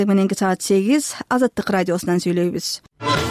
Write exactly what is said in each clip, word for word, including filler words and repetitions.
Мененки саат сегиз Азаттык радиосунан сүйлөйбүз.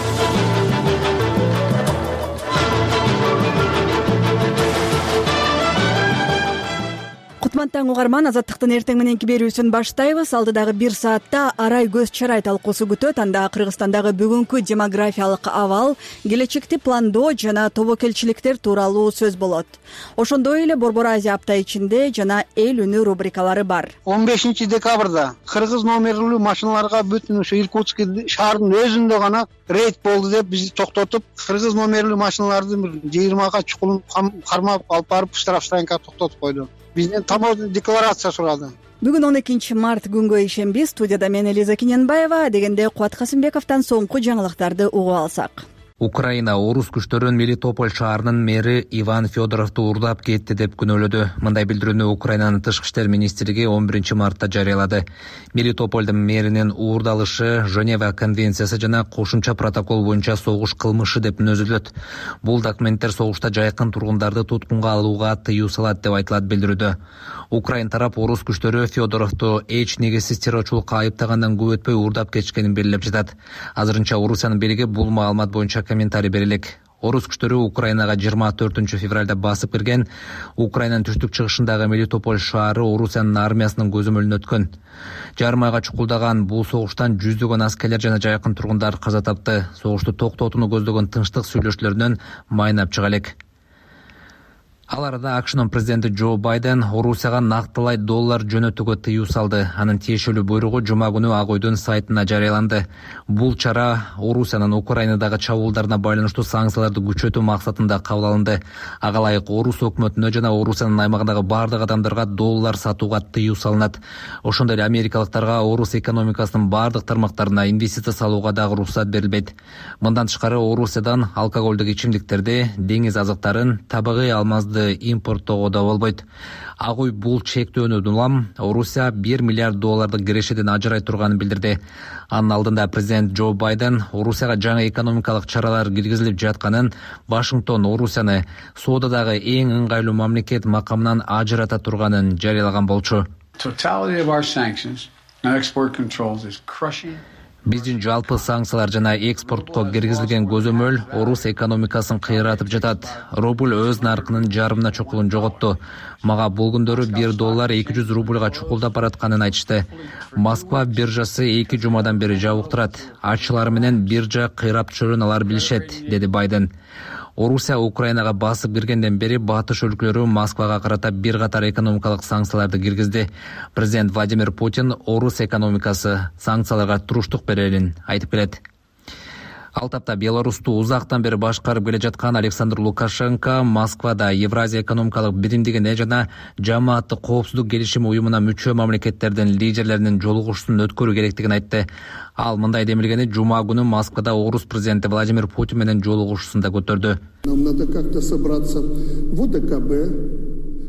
Кутмантан угарман, Азаттыктын эртең мененки берүүсүн баштайбыз. Алдыдагы бир саатта арай көз чарай талкуусу күтөт. Анда Кыргызстандагы бүгүнкү демографиялык абал, келечекти пландоо жана тобокелчиликтер тууралуу сөз болот. Ошондой эле Борбор Азия апта ичинде жана эл үнү рубрикалары бар. он бешинчи декабрда кыргыз номерлүү машиналарга бүтүн ушу Иркутск шаарынын өзүндө гана рейд болду деп бизди токтотуп, кыргыз номерлүү машиналардын жыйырмага чукулун кармап алып барып штрафстоянкага токтотуп койду. Бизден таможня декларация сурады. Бүгүн он экинчи март күнгө ишемби. Студияда мен Элиза Кененбаева. Дегенде Кубат Касымбековдон соңку жаңылыктарды угуп алсак. Украина орус күчтөрүн Мелитополь шаарынын мэри Иван Федоровду урдап кетти деп күнөөлөдү. Мындай билдирүүнү Украинанын тышкы иштер министрлиги он биринчи мартта жарыялады. Мелитопольдун мэринин уурдалышы Женева конвенциясы жана кошумча протокол боюнча согуш кылмышы деп мүнөзөлөт. Бул документтер согушта жайкын тургундарды туткунга алууга тыюу салат деп айтылат билдирүүдө. Украин тарап орус күчтөрү Федоровду эч негизсиз террорчулукка айыптагандан көп өтпөй уурдап кетишкенин белгилеп жатат. Азырынча Орусиянын бийлиги бул маалымат боюнча комментарий берелек. Орус күчтөрү Украинага жыйырма төртүнчү февралда басып кирген. Украинанын түштүк чыгышындагы Мелитополь шаары Орусиянын армиясынын көзөмөлүнө өткөн. Жарым айга чукулдаган бул согуштан жүздөгөн аскерлер жана жайкын тургундар каза тапты. Согушту токтотууну көздөгөн тынчтык сүйлөшүүлөрүнөн майнап чыга элек. Ал арада АКШнын президенти Джо Байден Орусияга нактылай доллар жөнөтүүгө тыюу салды. Анын тиешелүү буйругу жума күнү Ак Үйдүн сайтына жарыяланды. Бул чара Орусиянын Украинадагы чабуулдарына байланыштуу санкцияларды күчөтүү максатында кабыл алынды. Ага ылайык Орус өкмөтүнө жана Орусиянын аймагындагы бардык адамдарга доллар сатууга тыюу салынат. Ошондой эле америкалыктарга Орус экономикасынын бардык тармактарына инвестиция салууга дагы уруксат берилбейт. Мындан тышкары Орусиядан алкоголдук ичимдиктерди, деңиз азыктарын, табигый алмазды импорттоого да болбойт. Ак Үй бул чектөөнү улам Орусия бир миллиард доллардык кирешеден ажырай турганын билдирди. Анын алдында президент Джо Байден Орусияга жаңы экономикалык чаралар киргизилип жатканын, Вашингтон Орусияны соодадагы эң ыңгайлуу мамлекет макамынан ажырата турганын жарыялаган болчу. Биздин жалпы санкциялар жана экспортко киргизилген көзөмөл Орус экономикасын кыйратып жатат. Рубль өз наркынын жарымына чукулун жоготту. Мага бул күндөрү бир доллар эки жүз рубльга чукулдап баратканын айтышты. Москва биржасы эки жумадан бери жабык турат. Ачылары менен биржа кыйрап чөрүн алар билишет, деди Байден. Орусия Украинага басып киргенден бери батыш өлкөлөрү Москвага карата бир катар экономикалык санкцияларды киргизди. Президент Владимир Путин Орус экономикасы санкцияларга туруштук берерин айтып келет. Ал тапта Беларусту узактан бери башкарып келе жаткан Александр Лукашенко Москвада Евразия экономикалык биримдигине жана жамааттык коопсуздук келишими уюмуна мүчө мамлекеттердин лидерлеринин жолугушуусун өткөрүү керектигин айтты. Ал мындай демилгени жума күнү Москвада Орус президенти Владимир Путин менен жолугушуусунда көтөрдү. Нам надо как-то собраться в УДКБ.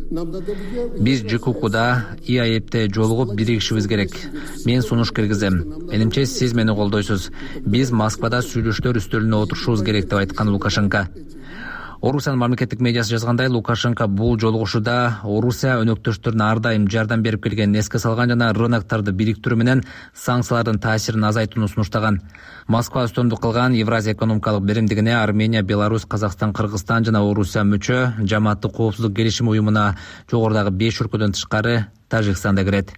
Биз ЖКУКда И А Эпте жолугуп биригишибиз керек. Мен сунуш киргизем. Менимче сиз мени колдойсуз. Биз Москвада сүйлөшүүлөр үстөлүнө отурушубуз керек деп айткан Лукашенко. Орусиянын мамлекеттик медиасы жазгандай, Лукашенко бул жолугушууда Орусия өнөктөштөрүнө ар дайым жардам берип келгенин эске салган жана рынокторду бириктирүү менен санкциялардын таасирин азайтууну сунуштаган. Москва үстөмдүк кылган Евразия экономикалык биримдигине Армения, Беларусь, Казакстан, Кыргызстан жана Орусия мүчө. Жамааттык коопсуздук келишими уюмуна жогорудагы беш өлкөдөн тышкары Тажикстан да кирет.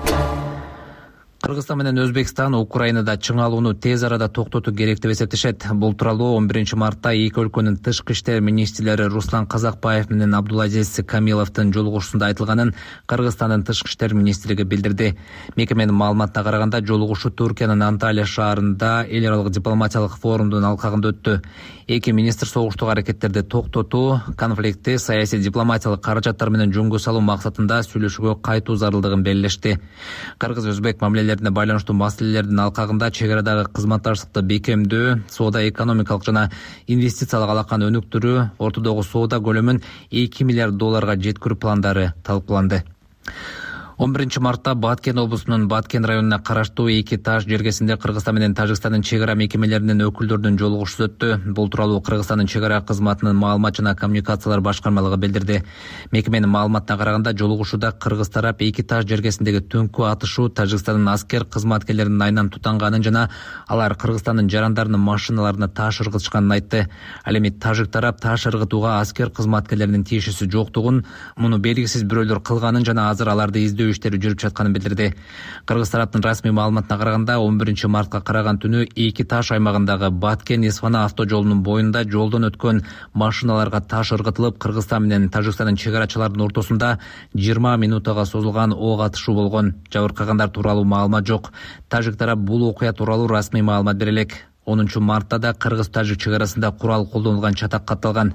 Кыргызстан менен Өзбекстан Украинада чыңалууну тез арада токтотуу керек деп эсептешет. Бул тууралуу он биринчи мартта эки өлкөнүн тышкы иштер министрлери Руслан Казакбаев менен Абдулазиз Камиловдун жолугушуусунда айтылганын Кыргызстандын тышкы иштер министрлиги билдирди. Мекеменин маалыматына караганда, жолугушуу Туркиянын Анталия шаарында эл аралык дипломатиялык форумдун алкагында өттү. Эки министр согуштук аракеттерди токтотуу, конфликтти саясий дипломатиялык каражаттар менен жөнгө салуу максатында сүйлөшүүгө кайтуу зарылдыгын белгилешти. Кыргыз-өзбек мамилелери байланыштуу маселелердин алкагында чек арадагы кызматташтыкты бекемдөө, соода экономикалык жана инвестициялык алаканы өнүктүрүү, ортодогу соода көлөмүн эки миллиард долларга жеткирүү пландары талкууланды. он биринчи мартта Баткен облусунун Баткен районуна караштуу эки Таш жергесинде Кыргызстан менен Тажикстандын чек ара мекемелеринин өкүлдөрүнүн жолугушуусу өттү. Бул тууралуу Кыргызстандын чек ара кызматынын маалымат жана коммуникациялар башкармалыгы билдирди. Мекеменин маалыматына караганда, жолугушууда кыргыз тарап эки Таш жергесиндеги түнкү атышуу Тажикстандын аскер кызматкерлеринин айынан тутанганын жана алар Кыргызстандын жарандарынын машиналарына таш ыргытышканын айтты. Ал эми тажик тарап таш ыргытууга аскер кызматкерлеринин тиешеси жоктугун, муну белгисиз бирөөлөр кылганын жана азыр аларды издөө иштери жүрүп жатканын билдирди. Кыргыз тараптын расмий маалыматына караганда, он биринчи мартка караган түнү эки Таш аймагындагы Баткен-Исфана авто жолунун боюнда жолдон өткөн машиналарга таш ыргытылып, Кыргызстан менен Тажикстандын чек арачыларынын ортосунда жыйырма минутага созулган ок атышуу болгон. Жабыркагандар тууралуу маалымат жок. Тажик тарап бул окуя тууралуу расмий маалымат бере элек. онунчу мартта да кыргыз-тажик чек арасында курал колдонулган чатак катталган.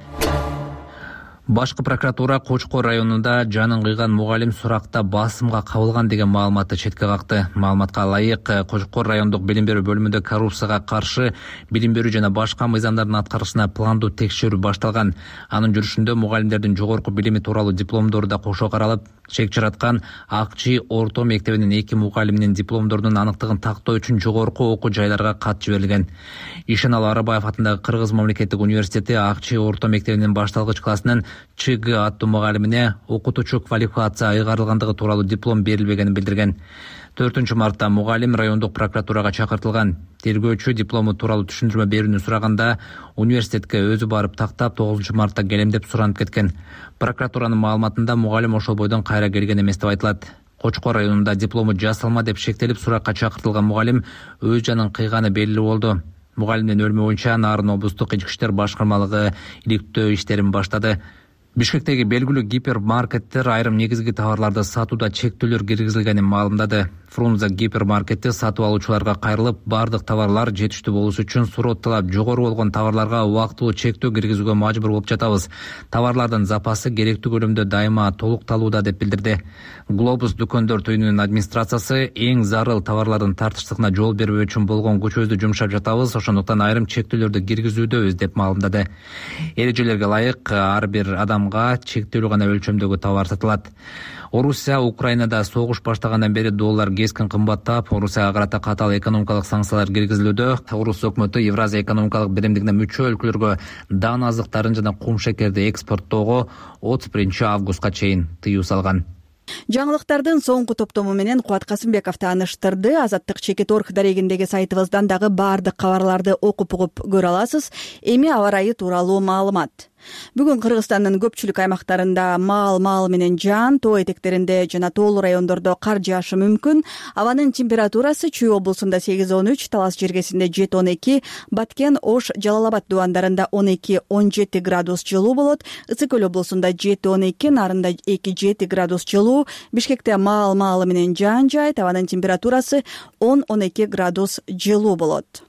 Башкы прокуратура Кочкор районунда жанын кыйган мугалим суракта басымга кабылган деген маалыматты четке какты. Маалыматка ылайык, Кочкор райондук билим берүү бөлүмүндө коррупцияга каршы билим берүү жана башка мыйзамдардын аткарышына пландуу текшерүү башталган. Анын жүрүшүндө мугалимдердин жогорку билими тууралуу дипломдору да кошо каралып, чек жараткан Акчи орто мектебинин эки мугалиминин дипломдорунун аныктыгын тактоо үчүн жогорку окуу жайларга кат жиберилген. Ишеналы Арабаев атындагы Кыргыз мамлекеттик университети Акчи орто мектебинин башталгыч классынын ЧГ аттуу мугалимине окутуучу квалификация ыйгарылгандыгы тууралуу диплом берилбегенин билдирген. төртүнчү мартта мугалим райондук прокуратурага чакыртылган. Тергөөчү диплому тууралуу түшүндүрмө берүүнү сураганда университетке өзү барып тактап тогузунчу мартта келем деп суранып кеткен. Прокуратуранын маалыматында мугалим ошол бойдон кайра келген эмес деп айтылат. Кочкор районунда диплому жасалма деп шектелип суракка чакыртылган мугалим өз жанын кыйганы белгилүү болду. Мугалимдин өлүмү боюнча Нарын облустук ички иштер башкармалыгы иликтөө иштерин баштады. Бишкектеги белгилүү гипермаркеттер айрым негизги товарларды сатууда чектөөлөр киргизилгенин маалымдады. Фрунзе гипермаркетти сатып алуучуларга кайрылып, бардык товарлар жетиштүү болушу үчүн сурот талап жогору болгон товарларга убактылуу чектөө киргизүүгө мажбур болуп жатабыз. Товарлардын запасы керектүү көлөмдө дайыма толукталууда деп билдирди. Глобус дүкөндөр түйүнүнүн администрациясы эң зарыл товарлардын тартыштыгына жол бербөө үчүн болгон күчөбүздү жумшап жатабыз, ошондуктан айрым чектөөлөрдү киргизүүдөбүз деп маалымдады. Эрежелерге ылайык ар бир адамга чектелүү гана өлчөмдөгү товар сатылат. Орусия Украинада согуш баштагандан бери доллар кескин кымбаттап, Орусияга карата катаал экономикалык санкциялар киргизилүүдө. Орус өкмөтү Евразия экономикалык биримдигине мүчө өлкөлөргө дан азыктарын жана кум шекерди экспорттоого отуз биринчи августка чейин тыюу салган. Жаңылыктардын соңку топтому менен Кубат Касымбеков тааныштырды. Азаттык чекит орг дарегиндеги сайтыбыздан дагы баардык кабарларды окуп угуп көрө аласыз. Эми аба ырайы тууралуу маалымат. Бүгүн Кыргызстандын көпчүлүк аймактарында маал маал менен жаан, тоо этектеринде жана тоолуу райондордо кар жаашы мүмкүн. Абанын температурасы Чүй облусунда сегиз он үч, Талас жергесинде жети он эки, Баткен, Ош, Жалал-Абад дубандарында он эки он жети градус жылуу болот. Ысык Көл облусунда жети он эки, Нарында эки жети градус жылуу. Бишкекте маал маалы менен жаан жайт, абанын температурасы он он эки градус жылуу болот.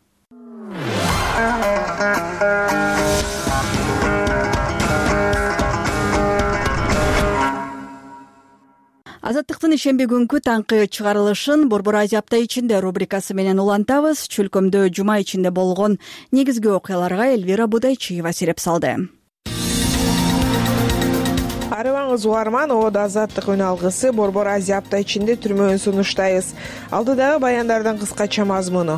Азаттыктын ишемби күнкү таңкы чыгарылышын Борбор Азия апта ичинде рубрикасы менен улантабыз. Чүлкөмдө жума ичинде болгон негизги окуяларга Эльвира Будайчиева сереп салды. Арыбаңыз угарман, Од Азаттык үн алгысы Борбор Азия апта ичинде түрмөөн сунуштайбыз. Алдыдагы баяндардын кыскача мазмуну.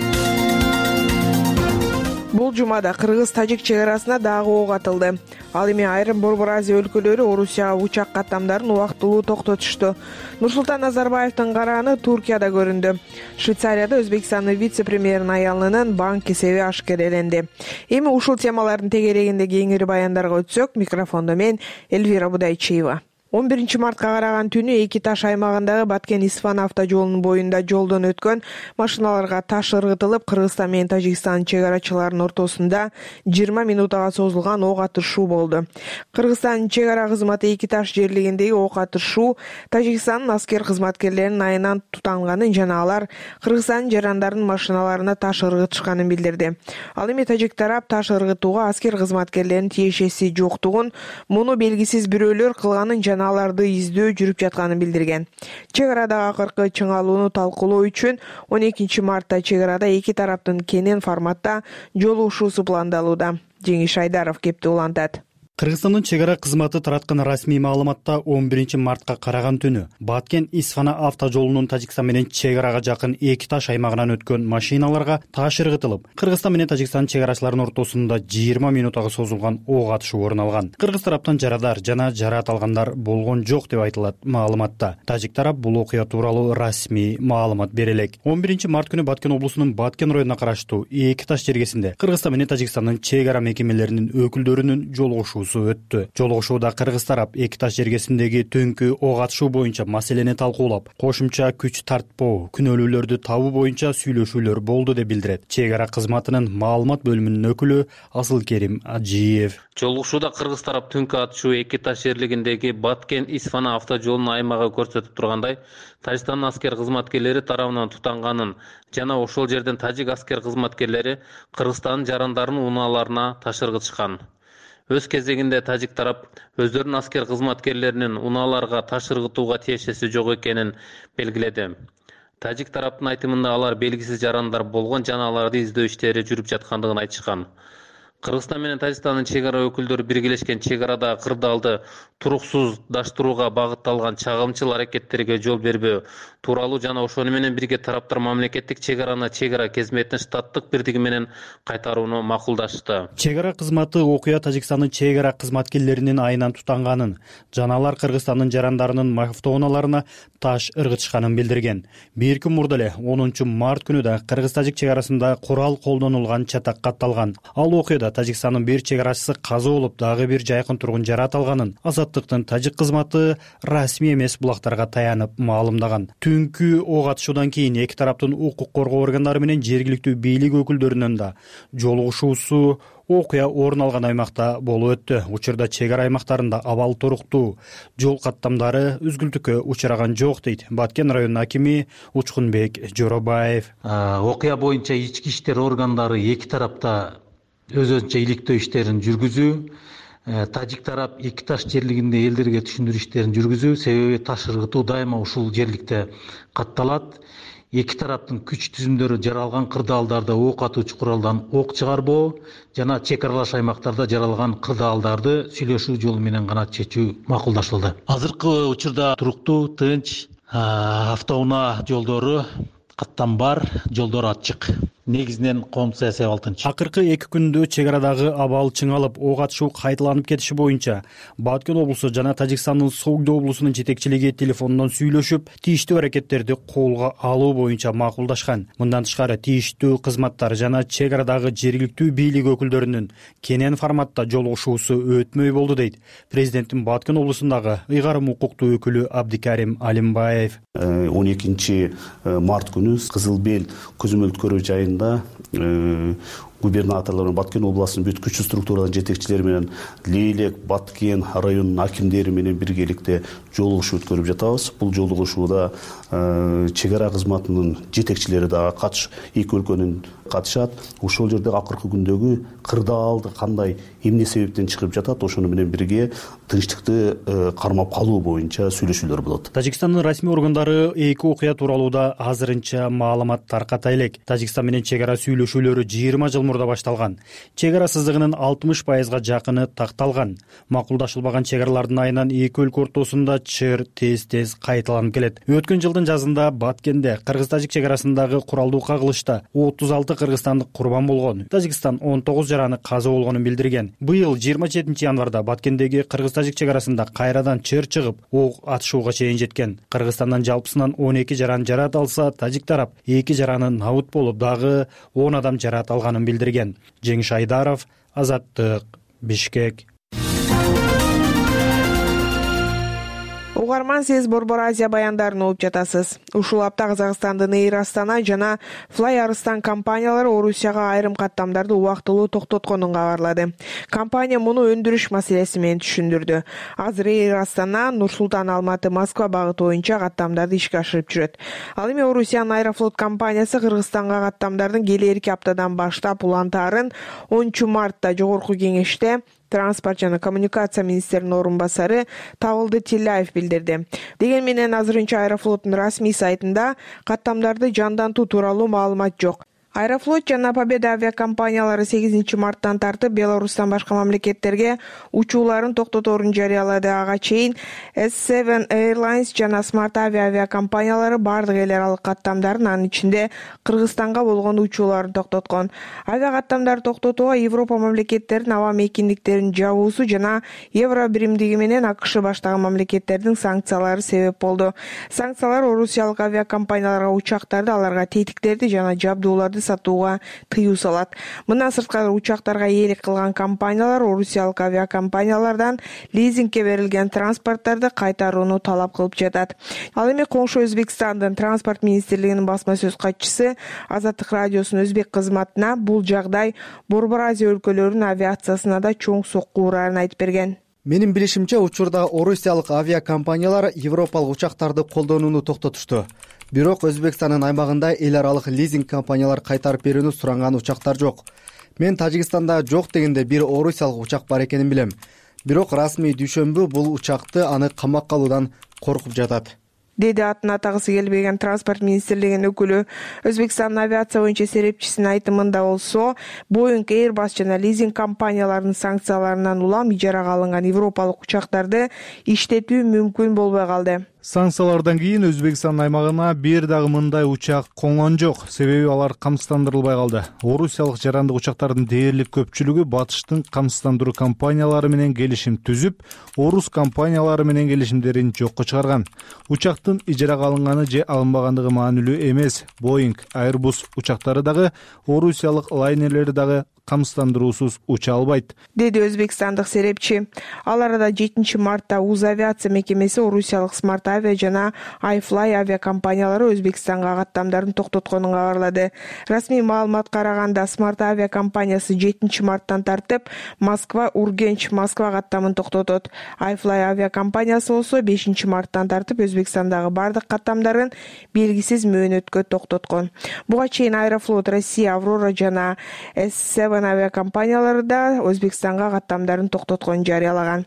Бул жумада Кыргыз-Тажик чек арасына дагы ок атылды. Ал эми айрым Борбор Азия өлкөлөрү Орусияга учак каттамдарын убактылуу токтотушту. Нурсултан Назарбаевдин карааны Туркияда көрүндү. Швейцарияда Өзбекстандын вице-премьеринин аялынын банк эсеби ашкереленди. Эми ушул темалардын тегерегинде кеңири баяндарга өтсөк, микрофондо мен Эльвира Будайчиева. он биринчи мартка караган түнү эки Таш аймагындагы Баткен-Исфана авто жолунун боюнда жолдон өткөн машиналарга таш ыргытылып, Кыргызстан менен Тажикстан чек арачыларынын ортосунда жыйырма минутага созулган ок атышуу болду. Кыргызстандын чек ара кызматы эки Таш жерлигиндеги ок атышуу Тажикстандын аскер кызматкерлеринин айынан тутанганын жана алар Кыргызстандын жарандарынын машиналарына таш ыргытышканын билдирди. Ал эми тажик тарап таш ыргытууга аскер кызматкерлеринин тиешеси жоктугун, муну белгисиз бирөөлөр кылганын жана аларды издөө жүрүп жатканын билдирген. Чек арадагы акыркы чыңалууну талкуулоо үчүн он экинчи мартта чек арада эки тараптын кенен форматта жолугушуусу пландалууда. Жеңиш Айдаров кепти улантат. Кыргызстандын чек ара кызматы тараткан расмий маалыматта он биринчи мартка караган түнү Баткен-Исфана автожолунун Тажикстан менен чек арага жакын эки таш аймагынан өткөн машиналарга таш ыргытылып, Кыргызстан менен Тажикстан чек арачыларынын ортосунда жыйырма минутага созулган ок атышуу орун алган. Кыргыз тараптан жарадар жана жараат алгандар болгон жок деп айтылат маалыматта. Тажик тарап бул окуя тууралуу расмий маалымат бере элек. он биринчи март күнү Баткен облусунун Баткен районуна караштуу эки таш жергесинде Кыргызстан менен Тажикстандын чек ара мекемелеринин өкүлдөрүнүн жолугушуусу өттү. Жолугушууда Кыргыз тарап эки таш жергесиндеги түнкү ок атышуу боюнча маселени талкуулап, кошумча күч тартпоо, күнөөлүүлөрдү табуу боюнча сүйлөшүүлөр болду деп билдирет чек ара кызматынын маалымат бөлүмүнүн өкүлү Асылкерим Ажиев. Жолугушууда Кыргыз тарап түнкү атышуу эки таш жерлигиндеги Баткен-Исфана автожолунун аймагы көрсөтүп тургандай, Тажикстандын аскер кызматкерлери тарабынан тутанганын жана ошол жерден тажик аскер кызматкерлери Кыргызстандын жарандарынын унааларына таш ыргытышкан. Өз кезегинде тажик тарап өздөрүнүн аскер кызматкерлеринин унааларга таш ыргытууга тиешеси жок экенин белгиледи. Тажик тараптын айтымында алар белгисиз жарандар болгон жана аларды издөө иштери жүрүп жаткандыгын айтышкан. Кыргызстан менен Тажикстандын чек ара өкүлдөрү биргелешкен чек арада кырдаалды туруксуздаштырууга багытталган чагымчыл аракеттерге жол бербөө тууралуу жана ошону менен бирге тараптар мамлекеттик чек араны чек ара қызметінің штаттык бирдиги менен кайтарууну макулдашты. Чек ара кызматы окуя Тажикстандын чек ара кызматкерлеринин айынан тутанганын жана алар Кыргызстандын жарандарынын автоунааларына таш ыргытышканын билдирген. Бир күн мурда эле онунчу март күнү да Кыргыз-Тажик чек арасында курал колдонулган чатак катталган. Ал окуяда Тажикстандын бир чек арачысы каза болуп, дагы бир жайкын тургун жараат алганын Азаттыктын тажик кызматы расмий эмес булактарга таянып маалымдаган. Түнкү ок атышуудан кийин эки тараптын укук коргоо органдары менен жергиликтүү бийлик өкүлдөрүнүн да жолугушуусу окуя орун алган аймакта болуп өттү. Учурда чек ара аймактарында абал туруктуу, жол каттамдары үзгүлтүккө учураган жок дейт Баткен районунун акими Учкунбек Жоробаев. Окуя боюнча ички иштер органдары эки тарапта өз-өзүнчө иликтөө иштерин жүргүзүү, тажик тарап эки таш жерлигинде элдерге түшүндүрүү иштерин жүргүзүү, себеби таш ыргытуу дайыма ушул жерликте катталат. Эки тараптын күч түзүмдөрү жаралган кырдаалдарда ок атуучу куралдан ок чыгарбоо жана чек аралаш аймактарда жаралган кырдаалдарды сүйлөшүү жолу менен гана чечүү макулдашылды. Азыркы учурда туруктуу, тынч, автоунаа жолдору каттам бар, жолдор ачык. Негизинен коом саясий абал тынч. Акыркы эки күндө чек арадагы абал чыңалып, ок атышуу кайталанып кетиши боюнча Баткен облусу жана Тажикстандын Согдо облусунун жетекчилиги телефондон сүйлөшүп, тийиштүү аракеттерди колго алуу боюнча макулдашкан. Мындан тышкары тийиштүү кызматтар жана чек арадагы жергиликтүү бийлик өкүлдөрүнүн кенен форматта жолугушуусу өтмөй болду дейт президенттин Баткен облусундагы ыйгарым укуктуу өкүлү Абдикарим Алимбаев. он экинчи март күнү Кызыл Бел көзөмөл өткөрүү жайында губернаторлор Баткен областынын бүт күчтүү структурадан жетекчилери менен Лейлек, Баткен районунун акимдери менен биргеликте жолугушуу өткөрүп жатабыз. Бул жолугушууда чек ара кызматынын жетекчилери дагы катыш, эки өлкөнүн катышат. Ошол жерде акыркы күндөгү кырдаалды кандай эмне себептен чыгып жатат, ошону менен бирге тынчтыкты кармап калуу боюнча сүйлөшүүлөр болот. Тажикстандын расмий органдары эки окуя тууралууда азырынча маалымат тарката элек. Тажикстан менен чек ара сүйлөшүүлөрү жыйырма жыл мурда башталган. Чек ара сызыгынын алтымыш пайызга жакыны такталган. Макулдашылбаган чек аралардын айынан эки өлкө ортосунда чыр тез-тез кайталанып келет. Өткөн жылдын жазында Баткенде Кыргыз-Тажик чек арасындагы куралдуу кагылышта отуз алты кыргызстандык курбан болгон. Тажикстан он тогуз жараны каза болгонун билдирген. Быйыл жыйырма жетинчи январда Баткендеги Кыргыз-Тажик чек арасында кайрадан чыр чыгып, ок атышууга чейин жеткен. Кыргызстандан жалпысынан он эки жаран жараат алса, тажик тарап эки жараны набут болуп, дагы он адам жараат алганын билдирген. Жеңиш Айдаров, Азаттык, Бишкек. Угарман, сиз Борбор Азия баяндарын угуп жатасыз. Ушул апта Казакстандын Эйр Астана жана Fly Арыстан компаниялары Орусияга айрым каттамдарды убактылуу токтотконун кабарлады. Компания муну өндүрүш маселеси менен түшүндүрдү. Азыр Эйр Астана Нур-Султан, Алматы, Москва багыты боюнча каттамдарды ишке ашырып жүрөт. Ал эми Орусиянын Аэрофлот компаниясы Кыргызстанга каттамдардын келерки аптадан баштап улантаарын онунчу мартта жогорку кеңеште Транспорт жана коммуникация министринин орун басары Табылды Тилляев билдирди. Деген менен азырынча Аэрофлоттун расмий сайтында каттамдарды жандантуу тууралуу маалымат жок. Аэрофлот жана Победа авиакомпаниялары сегизинчи марттан тартып Беларустан башка мамлекеттерге учууларын токтоторун жарыялады. Ага чейин эс севен Airlines жана Smart Avia авиакомпаниялары бардык эл аралык каттамдарын, анын ичинде Кыргызстанга болгон учууларын токтоткон. Авиа каттамдарды токтотууга Европа мамлекеттеринин аба мейкиндиктерин жабуусу жана евро биримдиги менен АКШ баштаган мамлекеттердин санкциялары себеп болду. Санкциялар орусиялык авиакомпанияларга учактарды, аларга тетиктерди жана жабдууларды сатууга тыюу салат. Мындан сырткары учактарга ээлик кылган компаниялар орусиялык авиакомпаниялардан лизингке берилген транспорттарды кайтарууну талап кылып жатат. Ал эми коңшу Өзбекстандын транспорт министрлигинин басма сөз катчысы Азаттык радиосунун өзбек кызматына бул жагдай Борбор Азия өлкөлөрүнүн авиациясына да чоң сокку урарын айтып берген. Менин билишимче, учурда орусиялык авиакомпаниялар европалык учактарды колдонууну токтотушту. Бирок Өзбекстандын аймагында эл аралык лизинг компаниялар кайтарып берүүнү суранган учактар жок. Мен Тажикстанда жок дегенде бир орусиялык учак бар экенин билем. Бирок расмий дүйшөмбү бул учакты аны камакка алуудан коркуп жатат, деди атын атагысы келбеген транспорт министрлигинин өкүлү. Өзбекстандын авиация боюнча серепчисинин айтымында болсо, Boeing, Airbus жана лизинг компанияларынын санкцияларынан улам ижарага алынган европалык учактарды иштетүү мүмкүн болбой калды. Санкциялардан кийин Өзбекстан аймагына бир дагы мындай учак коңгон жок, себеби алар камсыздандырылбай калды. Орусиялык жарандык учактардын дээрлик көпчүлүгү батыштын камсыздандыруу компаниялары менен келишим түзүп, орус компаниялары менен келишимдерин жокко чыгарган. Учактын ижарага алынганы же алынбагандыгы маанилүү эмес. Boeing, Airbus учактары дагы, орусиялык лайнерлери дагы камсыздандыруусуз уча албайт, деди өзбекстандык серепчи. Ал арада жетинчи мартта УЗ авиация мекемеси орусиялык Smart Avia жана iFly авиакомпаниялары Өзбекстанга каттамдарын токтотконун кабарлады. Расмий маалыматка караганда Smart Avia компаниясы жетинчи марттан тартып Москва, Ургенч, Москва каттамын токтотот. iFly авиакомпаниясы болсо бешинчи марттан тартып Өзбекстандагы бардык каттамдарын белгисиз мөөнөткө токтоткон. Буга чейин Аэрофлот Россия, Аврора жана эс севен авиакомпаниялары да Өзбекстанга каттамдарын токтотконун жарыялаган.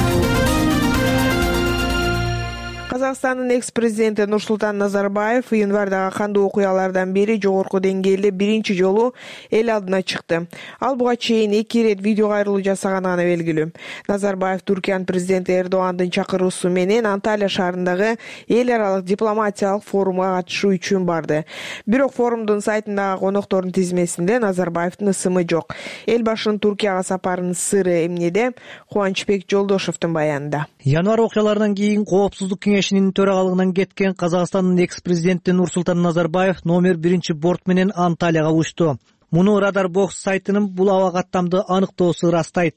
Казакстандын экс-президенти Нурсултан Назарбаев январдагы кандуу окуялардан бери жогорку деңгээлде биринчи жолу эл алдына чыкты. Ал буга чейин эки ирет видео кайрылуу жасаганы гана белгилүү. Назарбаев Түркиянын президенти Эрдогандын чакыруусу менен Анталия шаарындагы эл аралык дипломатиялык форумга катышуу үчүн барды. Бирок форумдун сайтындагы коноктордун тизмесинде Назарбаевдин ысымы жок. Эл башынын Туркияга сапарынын сыры эмнеде? Кубанычбек Жолдошевдун баянында. Январь окуяларынан кийин Коопсуздук кеңешинин төрагалыгынан кеткен Казакстандын экс-президенти Нурсултан Назарбаев номер биринчи борт менен Анталияга учту. Муну Радар Бокс сайтынын бул аба каттамды аныктоосу ырастайт.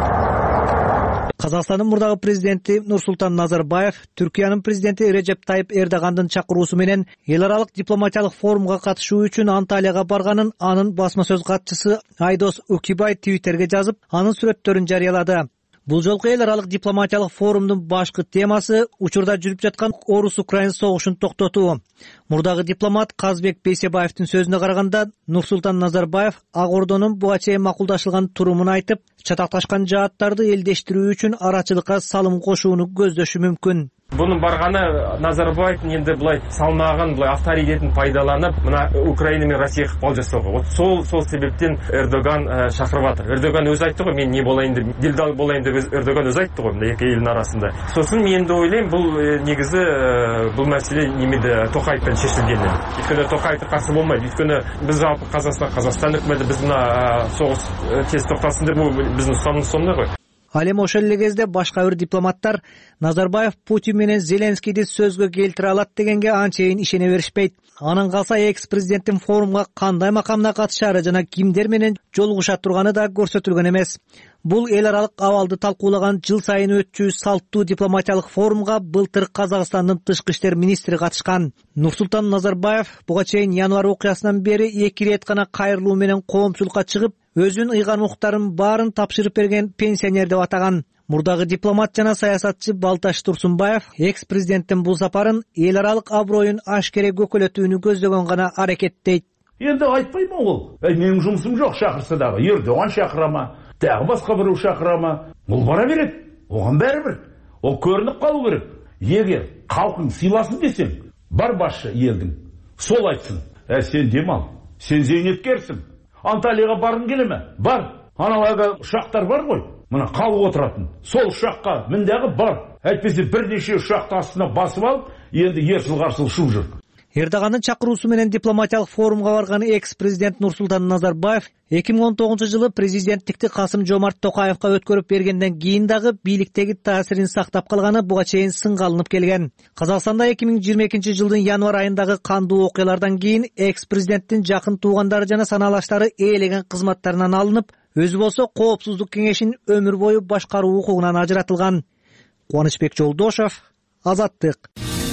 Казакстандын мурдагы президенти Нурсултан Назарбаев Түркиянын президенти Режеп Тайып Эрдогандын чакыруусу менен эл аралык дипломатиялык форумга катышуу үчүн Анталияга барганын анын басма сөз катчысы Айдос Укибай Твиттерге жазып, анын сүрөттөрүн жарыялады. Бул жолку эл аралык дипломатиялык форумдун башкы темасы учурда жүрүп жаткан орус-украин согушун токтотуу. Мурдагы дипломат Казбек Бейсебаевдин сөзүнө караганда, Нурсултан Назарбаев Ак Ордонун буга чейин макулдашылган турумун айтып, чатакташкан жааттарды элдештирүү үчүн арачылыкка салым кошууну көздөшү мүмкүн. Bunun bargаны Назарбаевдин енді былай салмағын, былай авторитетін пайдаланып, мына Украина мен Россия ықпал жасауға. Вот сол сол себептен Эрдоган шақырып жатыр. Эрдоган өзі айтты ғой, мен не болайын деп, делдал болайын деп Эрдоган өзі айтты ғой, мына екі елдің арасында. Сосын мен де ойлаймын, бұл негізі бұл мәселе немеді Тоқаевпен шешілгені. Өйткені Тоқаевты қарсы болмайды. Өйткені біз жалпы Қазақстан, Қазақстан үкіметі біз мына соғыс тез тоқтасын деп, бұл біздің ұстанымымыз сондай ғой. Ал эми ошол эле кезде башка бир дипломаттар Назарбаев Путин менен Зеленскийди сөзгө келтире алат дегенге анчейин ишене беришпейт. Анын калса экс-президенттин форумга кандай макамда катышары жана кимдер менен жолугуша турганы да көрсөтүлгөн эмес. Бул эл аралык абалды талкуулаган жыл сайын өтчү салттуу дипломатиялык форумга былтыр Казакстандын тышкы иштер министри катышкан. Нурсултан Назарбаев буга чейин январь окуясынан бери эки ирет гана кайрылуу менен коомчулукка чыгып, өзүнүн ыйган укуктарын баарын тапшырып берген пенсионер деп атаган. Мурдагы дипломат жана саясатчы Балташ Турсунбаев экс-президенттин бул сапарын эл аралык аброюн ашкере көкөлөтүүнү көздөгөн гана аракеттейт. Енді айтпаймын ол. Менің жұмысым жоқ, шақырса дағы. Ердоған шақырама, тағы басқа біреу шақырама. Ол бара береді. Оған бәрібір. Ол көрініп қалу керек. Егер халқың сыйласын десең, бар басшы елдің. Сол айтсын. Ә сен демал. Сен зейнеткерсің. Анталияға барғың келе ме? Бар. Аналарға ұшақтар бар ғой. Мына қалып отыратын. Сол ұшаққа міндағы бар. Әйтпесе бірнеше ұшақты астына басып алып, енді ерсіл қарсыл ұшып жүр. Эрдоганын чакыруусу менен дипломатиялык форумга барган экс-президент Нурсултан Назарбаев эки миң он тогузунчу жылы президенттикти Касым Жомарт Токаевга өткөрүп бергенден кийин дагы бийликтеги таасирин сактап калганы буга чейин сынга алынып келген. Казакстанда эки миң жыйырма экинчи жылдын январь айындагы кандуу окуялардан кийин экс-президенттин жакын туугандары жана санаалаштары ээлеген кызматтарынан алынып, өзү болсо Коопсуздук кеңешинин өмүр бою башкаруу укугунан ажыратылган. Кубанычбек Жолдошев, Азаттык.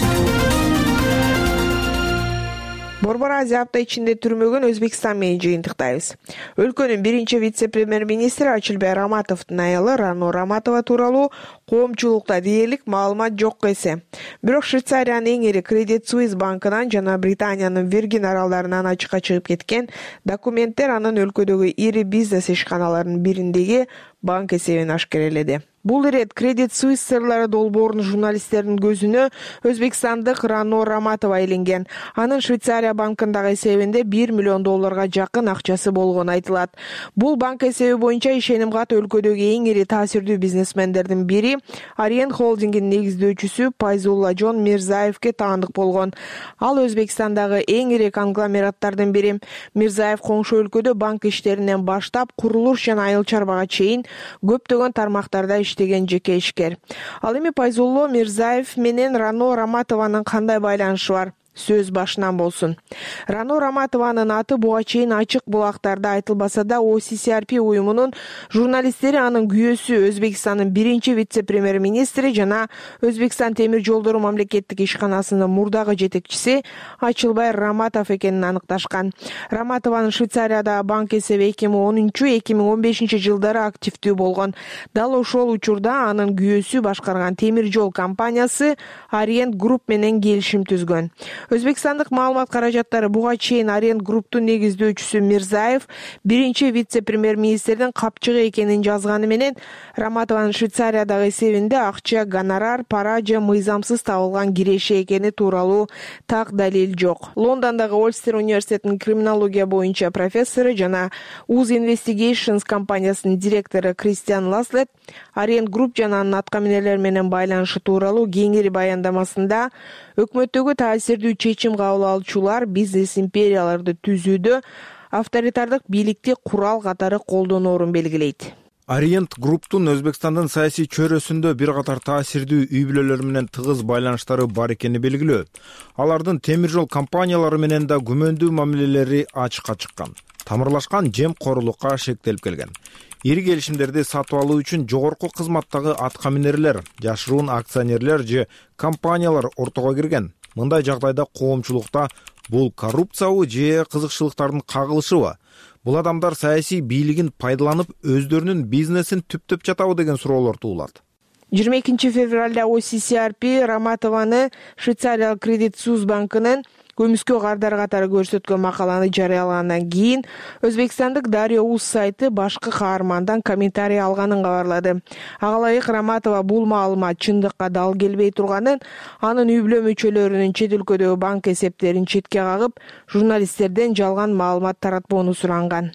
Борбор Азия апта ичинде түрмөгөн Өзбекстан менен жыйынтыктайбыз. Өлкөнүн биринчи вице-премьер-министри Ачылбай Раматовдун аялы Рано Раматова тууралуу коомчулукта дээрлик маалымат жок эсе. Бирок Швейцариянын эң ири Credit Suisse банкынан жана Британиянын Виргин аралдарынан ачыкка чыгып кеткен документтер анын өлкөдөгү ири бизнес ишканаларынын бириндеги банк эсебин ашкереледи. Бул ирет Credit Suisse сырлары долбоорунун журналисттердин көзүнө өзбекстандык Рано Раматова иленген. Анын Швейцария банкындагы эсебинде бир миллион долларга жакын акчасы болгону айтылат. Бул банк эсеби боюнча ишеним кат өлкөдөгү эң ири таасирдүү бизнесмендердин бири Ариен холдингинин негиздөөчүсү Пайзулла Жон Мирзаевке таандык болгон. Ал Өзбекстандагы эң ири конгломераттардын бири. Мирзаев коңшу өлкөдө банк иштеринен баштап курулуш жана айыл чарбага чейин көптөгөн тармактарда иштеген жеке ишкер. Ал эми Пайзулло Мирзаев менен Рано Раматованын кандай байланышы бар? Сөз башынан болсун. Рано Раматованын аты буга чейин ачык булактарда айтылбаса да, о си си ар пи уюмунун журналисттери анын күйөөсү Өзбекстандын биринчи вице-премьер-министри жана Өзбекстан темир жолдору мамлекеттик ишканасынын мурдагы жетекчиси Ачылбай Раматов экенин аныкташкан. Раматованын Швейцарияда банк эсеби эки миң онунчу эки миң он бешинчи жылдары активдүү болгон. Дал ошол учурда анын күйөөсү башкарган темир жол компаниясы Orient Group менен келишим түзгөн. Өзбекстандык маалымат каражаттары буга чейин Orient Group'тун негиздөөчүсү Мирзаев биринчи вице-премьер-министрдин капчыгы экенин жазганы менен Раматованын Швейцариядагы эсебинде акча, гонорар, пара же мыйзамсыз табылган киреше экени тууралуу так далил жок. Лондондогу Ольстер университетинин криминология боюнча профессору жана Uz Investigations компаниясынын директору Кристиан Ласлет Orient Group жана анын аткаминерлер менен байланышы тууралуу кеңири баяндамасында өкмөттөгү таасирдүү чечим кабыл алуучулар бизнес империяларды түзүүдө авторитардык бийликти курал катары колдоноорун белгилейт. Orient Group'тун Өзбекстандын саясий чөйрөсүндө бир катар таасирдүү үй бүлөлөр менен тыгыз байланыштары бар экени белгилүү. Алардын темир жол компаниялары менен да күмөндүү мамилелери ачыкка чыккан. Тамырлашкан жемкорлукка шектелип келген. Ири келишимдерди сатып алуу үчүн жогорку кызматтагы аткаминерлер, жашыруун акционерлер же компаниялар ортого кирген. Мындай жагдайда коомчулукта бул коррупциябы же кызыкчылыктардын кагылышыбы? Бул адамдар саясий бийлигин пайдаланып өздөрүнүн бизнесин түптөп жатабы деген суроолор туулат. жыйырма экинчи февралда о си си ар пи Раматованы Швейцариялык Credit Suisse банкынын көмүскө кардары катары көрсөткөн макаланы жарыялагандан кийин Өзбекстандык Дарья Уз сайты башкы каармандан комментарий алганын кабарлады. Ага ылайык Раматова бул маалымат чындыкка дал келбей турганын, анын үй бүлө мүчөлөрүнүн чет өлкөдөгү банк эсептерин четке кагып, журналисттерден жалган маалымат таратпоону суранган.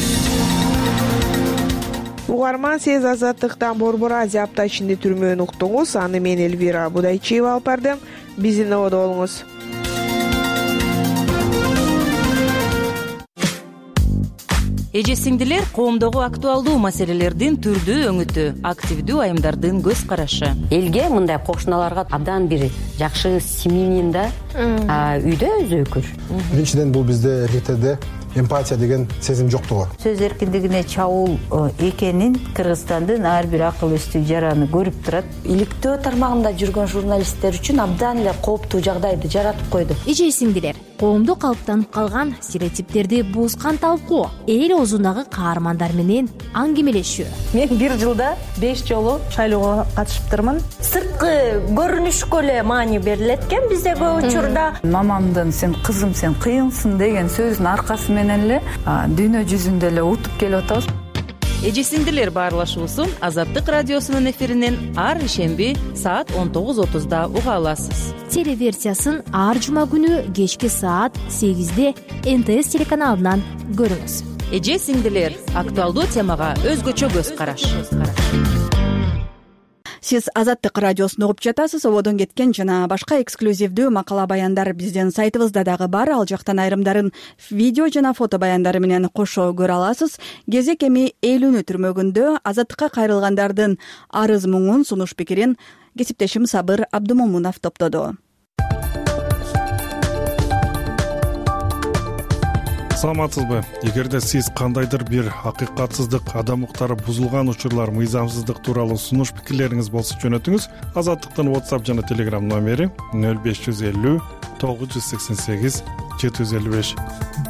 Угарман, сиз Азаттыктан Борбор Азия апта ичинде түрмөөнү уктуңуз. Аны мен Эльвира Будайчиева алып бардым. Биздин ободо болуңуз. Эже сиңдилер, коомдогу актуалдуу маселелердин түрдүү өңүтү, активдүү айымдардын көз карашы. Элге мындай кошуналарга абдан бир жакшы семьянин да үйдө өзөкүр. Биринчиден бул бизде эркектерде эмпатия деген сезим жоктугу. Сөз эркиндигине чабуул экенин Кыргызстандын ар бир акыл эстүү жараны көрүп турат. Иликтөө тармагында жүргөн журналисттер үчүн абдан эле кооптуу жагдайды жаратып койду. Эже сиңдилер, коомдо калыптанып калган стереотиптерди буузган талкуу, эл оозундагы каармандар менен аңгемелешүү. Мен бир жылда беш жолу шайлоого катышыптырмын. Сырткы көрүнүшкө эле маани берилет экен бизде көп учурда. Мамамдын сен кызым сен кыйынсың деген сөзүнүн аркасы менен эле дүйнө жүзүндө эле утуп келип атабыз. эже-сиңдилер баарлашуусун Азаттык радиосунун эфиринен ар ишемби саат он тогуз отузда уга аласыз. Телеверсиясын ар жума күнү кечки саат сегизде эн тэ эс телеканалынан көрүңүз. Эже-сиңдилер актуалдуу темага өзгөчө көз караш. Сиз Азаттык радиосун угуп жатасыз. Ободон кеткен жана башка эксклюзивдүү макала баяндар биздин сайтыбызда дагы бар. Ал жактан айрымдарын видео жана фото баяндары менен кошо көрө аласыз. Кезек эми элүүнү түрмөгүндө азаттыкка кайрылгандардын арыз муңун, сунуш пикирин кесиптешим Сабыр Абдумомунов топтоду. Саламатсызбы? Эгерде сиз кандайдыр бир акыйкатсыздык, адам укуктары бузулган учурлар, мыйзамсыздык тууралуу сунуш пикирлериңиз болсо жөнөтүңүз. Азаттыктын WhatsApp жана Telegram номери нөл беш жүз элүү тогуз жүз сексен сегиз жети жүз элүү беш.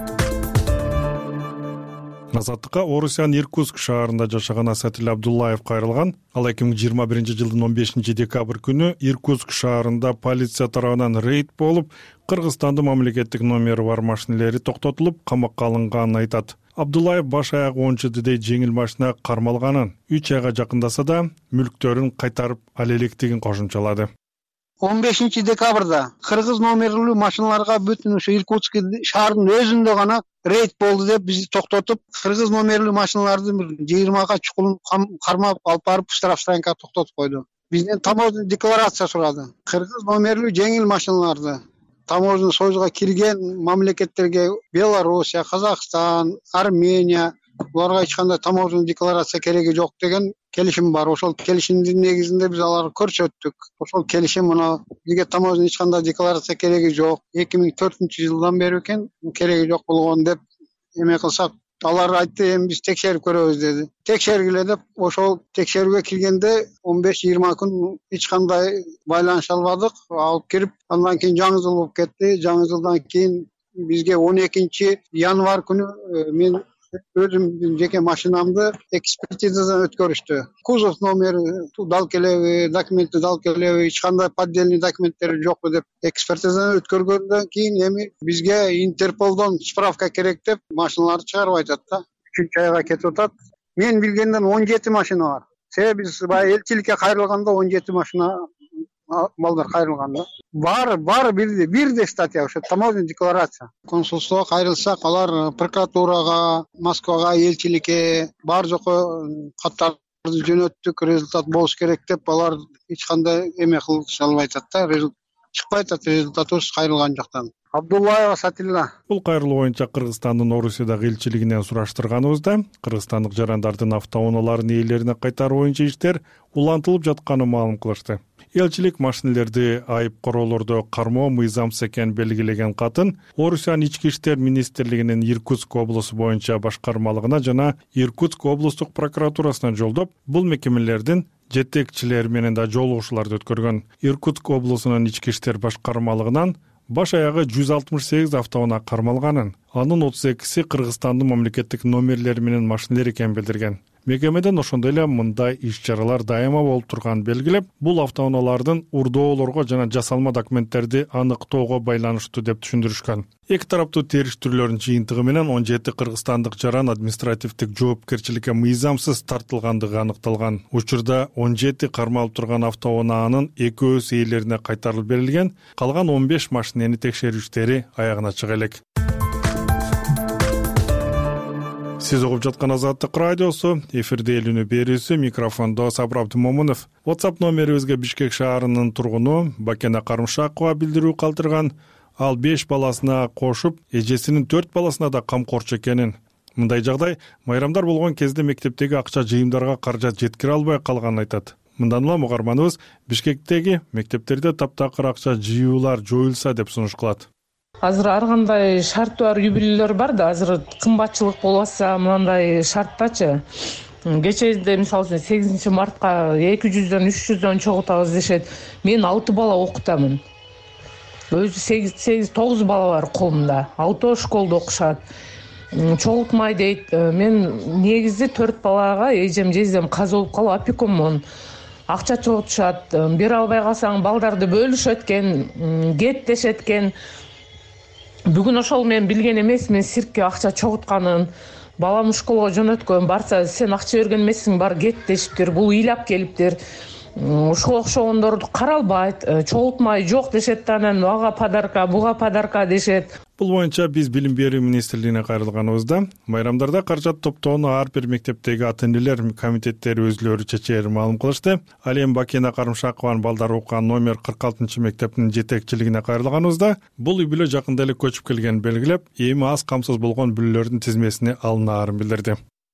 Азаттыкка Орусиянын Иркутск шаарында жашаган Асатил Абдуллаев кайрылган. Ал эки миң жыйырма биринчи жылдын он бешинчи декабрь күнү Иркутск шаарында полиция тарабынан рейд болуп, Кыргызстандын мамлекеттик номери бар машинелери токтотулуп, камакка алынганын айтат. Абдуллаев баш аягы он жетидей жеңил машина кармалганын, үч айга жакындаса да мүлктөрүн кайтарып ал электигин кошумчалады. он бешинчи декабрда кыргыз номерлүү машиналарга бүтүн ушу Иркутск шаарынын өзүндө гана рейд болду деп бизди токтотуп, кыргыз номерлүү машиналарды бир жыйырмага чукулун кармап алып барып штраф стоянкага токтотуп койду. Бизден таможня декларация сурады. Кыргыз номерлүү жеңил машиналарды таможня союзга кирген мамлекеттерге Белоруссия, Казакстан, Армения буларга эч кандай таможня декларация кереги жок деген келишим бар. Ошол келишимдин негизинде биз аларга көрсөттүк. Ошол келишим мына бизге таможня эч кандай декларация кереги жок. эки миң төртүнчү жылдан бери экен кереги жок болгон деп эме кылсак, алар айтты, эми биз текшерип көрөбүз деди. Текшергиле деп ошол текшерүүгө киргенде он беш жыйырма күн эч кандай байланыша албадык. Алып кирип, андан кийин жаңы жыл болуп кетти. Жаңы жылдан кийин бизге он экинчи январь күнү мен өзүмдүн жеке машинамды экспертизадан өткөрүштү. Кузов номери дал келеби, документи дал келеби, эч кандай поддельный документтери жокпу деп экспертизадан өткөргөндөн кийин эми бизге Интерполдон справка керек деп машиналарды чыгарып айтат да. үчүнчү айга кетип атат. Мен билгенден он жети машина бар. Себеби биз баягы элчиликке кайрылганда он жети машина балдар кайрылган да. Бар, бар бирде, бирде статья, ошо таможня декларация. Консулствого кайрылсак, алар прокуратурага, Москвага, элчиликке бар жокко каттарды жөнөттүк, результат болуш керек деп алар эч кандай эме кылыша албай атат да, результат чыкпай атат, результатыбыз кайрылган жактан. Абдуллаева Сатилла. Бул кайрылуу боюнча Кыргызстандын Орусиядагы элчилигинен сураштырганыбызда кыргызстандык жарандардын автоунааларынын ээлерине кайтаруу боюнча иштер улантылып жатканын маалым кылышты. Элчилик машинелерди айып короолордо кармоо мыйзамсыз экенин белгилеген катын Орусиянын ички иштер министрлигинин Иркутск облусу боюнча башкармалыгына жана Иркутск облустук прокуратурасына жолдоп, бул мекемелердин жетекчилери менен да жолугушууларды өткөргөн. Иркутск облусунун ички иштер башкармалыгынан баш аягы жүз алтымыш сегиз автоунаа кармалганын, анын отуз экиси Кыргызстандын мамлекеттик номерлери менен машинелер экенин билдирген. Мекемеден ошондой эле мындай иш-чаралар дайыма болуп турганын белгилеп, бул автоунаалардын урдоолорго жана жасалма документтерди аныктоого байланыштуу деп түшүндүрүшкөн. Эки тараптуу териштирүүлөрдүн жыйынтыгы менен он жети кыргызстандык жаран административдик жоопкерчиликке мыйзамсыз тартылгандыгы аныкталган. Учурда он жети кармалып турган автоунаанын экөөсү ээлерине кайтарылып берилген, калган он беш машинени текшерүү иштери аягына чыга элек. Сиз угуп жаткан Азаттык радиосу, эфирде элүүнү берүүсү, микрофондо Сабыр Абдумомунов. WhatsApp номерибизге Бишкек шаарынын тургуну Бакена Карымшакова билдирүү калтырган. Ал беш баласына кошуп, эжесинин төрт баласына да камкорчу экенин. Мындай жагдай майрамдар болгон кезде мектептеги акча жыйымдарга каражат жеткире албай калганын айтат. Мындан улам угарманыбыз Бишкектеги мектептерде таптакыр акча жыюулар жоюлса деп сунуш кылат. Азыр ар кандай шарты бар үй-бүлөлөр бар да, азыр кымбатчылык болбаса, мындай шарттачы. Кечеде мисалы үчүн сегизинчи мартка эки жүздөн үч жүздөн чогултабыз дешет. Мен алты бала окутамын. Өзү сегиз тогуз бала бар колумда. Алтоо школдо окушат. Чогултмай дейт. Мен негизи төрт балага эжем жездем каза болуп калып опекунмун. Акча чогултушат. Бере албай калсаң балдарды бөлүшөт экен, кет дешет экен. Бүгүн ошол мен билген эмес, мен сиркке акча чогултканын, баламды школго жөнөткөм, барса сен акча берген эмессиң, бар кет дешиптир, бул ыйлап келиптир. Ошого окшогондорду каралбайт, чогултмай жок дешет да, анан ага подарка, буга подарка дешет. Бул боюнча биз Билим берүү министрлигине кайрылганыбызда майрамдарда каражат топтоону ар бир мектептеги ата-энелер комитеттери өзүлөрү чечээрин маалым кылышты. Ал эми Бакена Карымшакованын балдар окуган номер кырк алтынчы мектептин жетекчилигине кайрылганыбызда бул үй бүлө жакында эле көчүп келгенин белгилеп, эми аз камсыз болгон бүлөлөрдүн тизмесине алынаарын билдирди.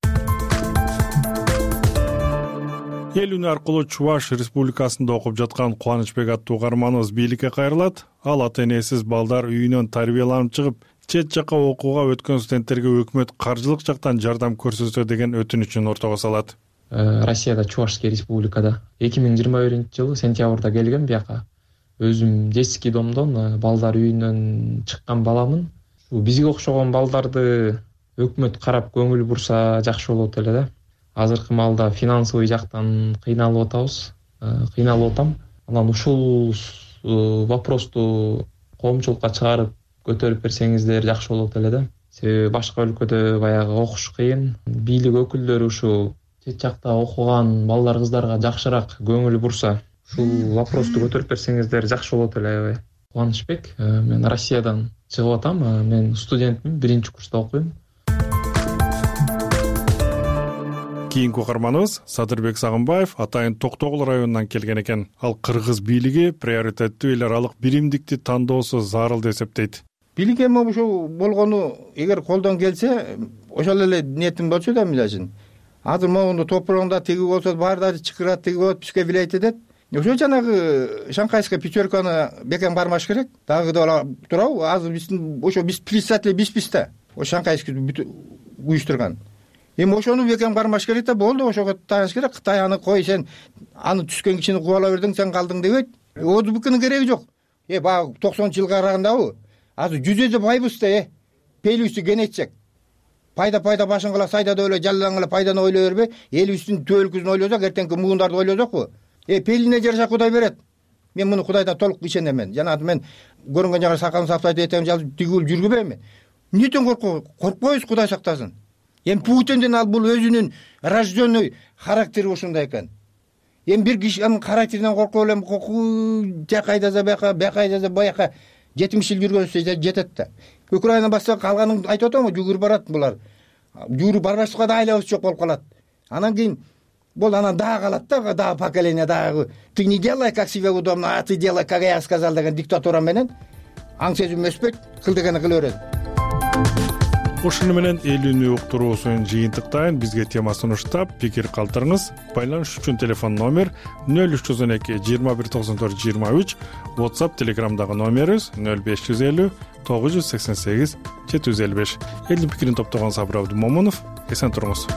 Эл үнү аркылуу Чуваш Республикасында окуп жаткан Кубанычбек аттуу каарманыбыз бийликке кайрылат. Ал ата-энесиз балдар үйүнөн тарбияланып чыгып, чет жакка окууга өткөн студенттерге өкмөт каржылык жактан жардам көрсөтсө деген өтүнүчүн ортого салат. Россияда, Чувашский республикада эки миң жыйырма биринчи жылы сентябрда келгем бияка. Өзүм детский домдон балдар үйүнөн чыккан баламын. Бизге окшогон балдарды өкмөт карап көңүл бурса жакшы болот эле да. Азыркы маалда финансовый жактан кыйналып атабыз, кыйналып атам. Анан ушул вопросту коомчулукка чыгарып көтөрүп берсеңиздер жакшы болот эле да. Себеби башка өлкөдө баягы окуш кыйын. Бийлик өкүлдөрү ушул чет жакта окуган балдар кыздарга жакшыраак көңүл бурса, ушул вопросту көтөрүп берсеңиздер жакшы болот эле. Кубанычбек, мен Россиядан чыгып атам. Мен студентмин, биринчи курста окуйм. Кийинки каарманыбыз Садырбек Сагынбаев Атайын Токтогул районунан келген экен. Ал кыргыз бийлиги приоритеттүү эл аралык биримдикти тандоосу зарыл деп эсептейт. Бийлик эми ошол болгону эгер колдон келсе, ошол эле ниетим болчу да милажин. Азыр могунду топураңда тиги болсо баардары чыкырат, тиги болот, бизге билет этет. Ошо жанагы шанхайская пятерканы бекем кармаш керек. Дагы да турабы? Азыр биздин ошо биз председатель бизбиз да. Ошо шанхайский уюштурган. Эми ошону бекем кармаш керек да, болду, ошого таяш керек. Кытай аны кой, сен аны түшкөн кишини кубала бердиң, сен калдың дебейт. Оозбукунун кереги жок. Э, баягы токсонунчу жылга карагандабы? Азыр жүзөдө байбыз да, э. Пейлүүсү кенетчек. Пайда пайда башын кыла, сайда да эле жаллаң эле пайданы ойлой бербей, элибиздин төөлкүсүн ойлосок, эртеңки муундарды ойлосокпу? Э, пейлине жараша Кудай берет. Мен муну Кудайдан толук ишенем. Жана мен көрүнгөн жагы сакалын саптайт этем, жалып тигүүл жүргүбөйм. Эмнеден коркпойбуз, Кудай сактасын. Эми Путиндин ал бул өзүнүн рожденный характери ушундай экен. Эми бир кишинин характеринен коркуп элем, жакайдаса бияка, бакайдаса баяка жетимиш жыл жүргөнсө жетет да. Украина басса калганын айтып атам, жүгүрүп барат булар. Жүгүрүп барбашка да айлабыз жок болуп калат. Анан кийин бул анан дагы калат да, дагы поколение дагы. Ты не делай как себе удобно, а ты делай как я сказал деген диктатура менен аң сезим өспөйт, кыл дегени кыла берет. Ушуну менен эл үнү уктуруусун жыйынтыктайын. Бизге тема сунуштап, пикир калтырыңыз. Байланыш үчүн телефон номер нөл үч жүз он эки жыйырма бир токсон төрт жыйырма үч, WhatsApp, Telegramдагы номерибиз нөл беш жүз элүү тогуз жүз сексен сегиз жети жүз элүү беш. Элдин пикирин топтогон Сабыр Абдумомунов. Эсен туруңуз.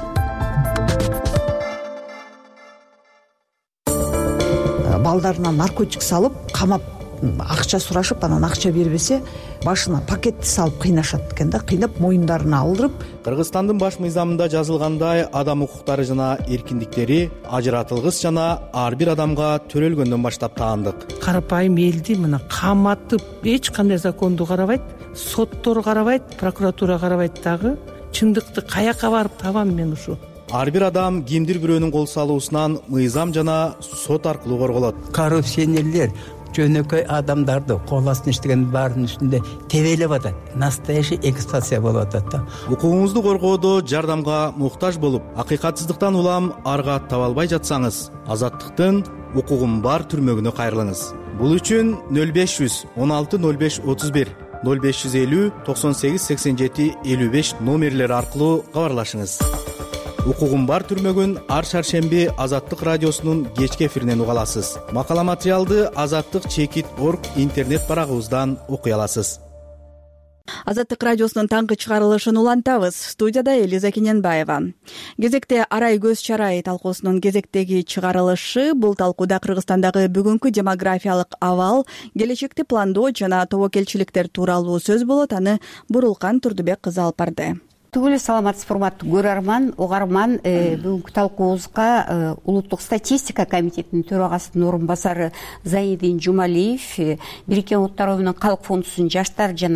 Балдарына наркотик салып, камап, акча сурашып, анан акча бербесе, башына пакетти салып кыйнашат экен да, кыйнап моюндарына алдырып. Кыргызстандын баш мыйзамында жазылгандай, адам укуктары жана эркиндиктери ажыратылгыс жана ар бир адамга төрөлгөндөн баштап таандык. Карапайым элди мына каматып, эч кандай законду карабайт, соттор карабайт, прокуратура карабайт дагы. Чындыкты каяка барып табам мен ушу? Ар бир адам кимдир бирөөнүн кол салуусунан мыйзам жана сот аркылуу корголот. Коррупционерлер жөнөкөй адамдарды кол астына иштеген баардын үстүндө тебелеп атат. Настоящий эксплуатация болуп атат да. Укугуңузду коргоодо жардамга муктаж болуп, акыйкатсыздыктан улам арга таба албай жатсаңыз, Азаттыктын укугум бар түрмөгүнө кайрылыңыз. Бул үчүн нөл беш жүз он алты нөл беш отуз бир, нөл беш жүз элүү токсон сегиз сексен жети элүү беш номерлери аркылуу кабарлашыңыз. Укугум бар түрмөгүн ар шаршемби Азаттык радиосунун кечки эфиринен уга аласыз. Макала материалды Азаттык чекит орг интернет барагыбыздан окуй аласыз. Азаттык радиосунун таңкы чыгарылышын улантабыз. Студияда Элиза Кененбаева. Кезекте арай көз чарай талкуусунун кезектеги чыгарылышы. Бул талкууда Кыргызстандагы бүгүнкү демографиялык абал, келечекти пландоо жана тобокелчиликтер тууралуу сөз болот. Аны Бурулкан Турдубек кызы алып барды. Түгүлү саламатсыз урматтуу көрөрман, угарман. Бүгүнкү талкуубузга Улуттук статистика комитетинин төрагасынын орун басары Заидин Жумалиев, Бириккен Улуттар уюмунун Калк фондусунун жаштар жана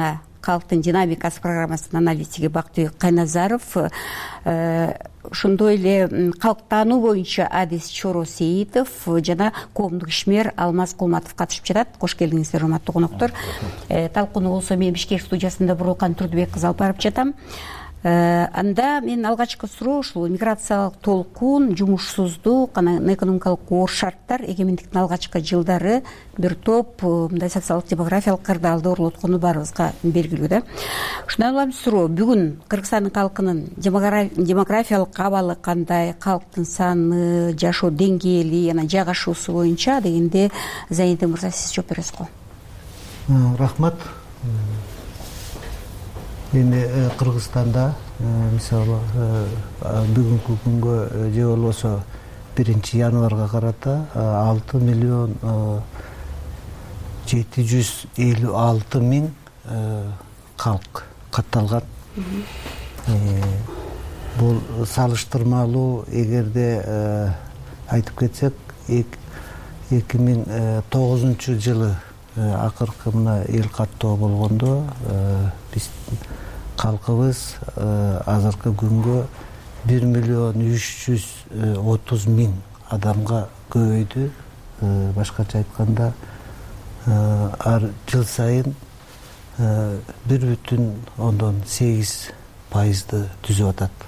калктын динамикасы программасынын аналитиги Бактыбек Кайназаров, ошондой эле калктануу боюнча Адис Чоро Сейитов жана коомдук ишмер Алмаз Кулматов катышып жатат. Кош келиңиздер, урматтуу коноктор. Талкууну болсо мен Бишкек студиясында Буруукан Турдубек кызы алып барып жатам. Анда мен алгачкы суроо ушул миграциялык толкун, жумушсуздук, анан экономикалык оор шарттар эгемендиктин алгачкы жылдары бир топ мындай социалдык демографиялык кырдаалды орлоткону баарыбызга белгилүү да. Ушундан улам суроо, бүгүн Кыргызстандын калкынын демографиялык абалы кандай, калктын саны, жашоо деңгээли, анан жайгашуусу боюнча дегенде Зайнидин мырза сиз жооп бересиз го. Рахмат. Эми Кыргызстанда мисалы бүгүнкү күнгө же болбосо биринчи январга карата алты миллион жети жүз элүү алты миң калк катталган. Бул салыштырмалуу, эгерде айтып кетсек, эки миң тогузунчу жылы акыркы мына эл каттоо болгондо биз калкыбыз азыркы күнгө бир миллион үч жүз отуз миң адамга көбөйдү. Башкача айтканда ар жыл сайын бир бүтүн ондон сегиз пайызды түзүп атат.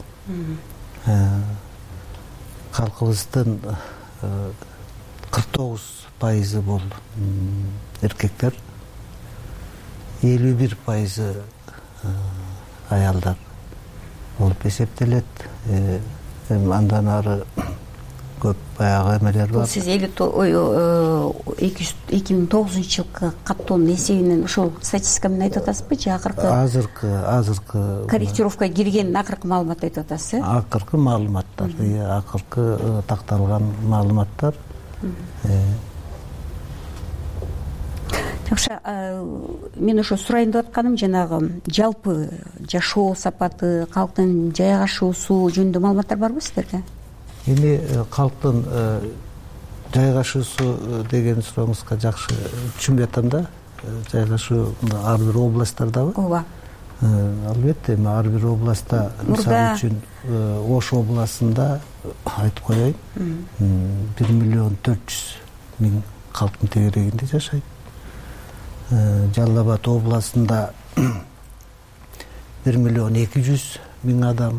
Калкыбыздын кырк тогуз пайызы бул эркектер, элүү бир пайызы аялдар болуп эсептелет. Андан ары көп баягы эмелер бар. Сиз эки миң тогузунчу жылкы каттоонун эсебинен ошол статистика менен айтып атасызбы же акыркы? Азыркы, азыркы корректировка кирген акыркы маалыматты айтып атасыз? Акыркы маалыматтар, акыркы такталган маалыматтар. Жакшы, мен ошо сурайын деп атканым жанагы жалпы жашоо сапаты, калктын жайгашуусу жөнүндө маалыматтар барбы сиздерде? Эми калктын жайгашуусу деген сурооңузга жакшы түшүнбөй атам да. Жайгашуу ар бир областтардабы? Ооба. Албетте, эми ар бир областта, мисалы үчүн Ош областында айтып коеюн, бир миллион төрт жүз миң калктын тегерегинде жашайт. Жалал Абад областында бир миллион эки жүз миң адам,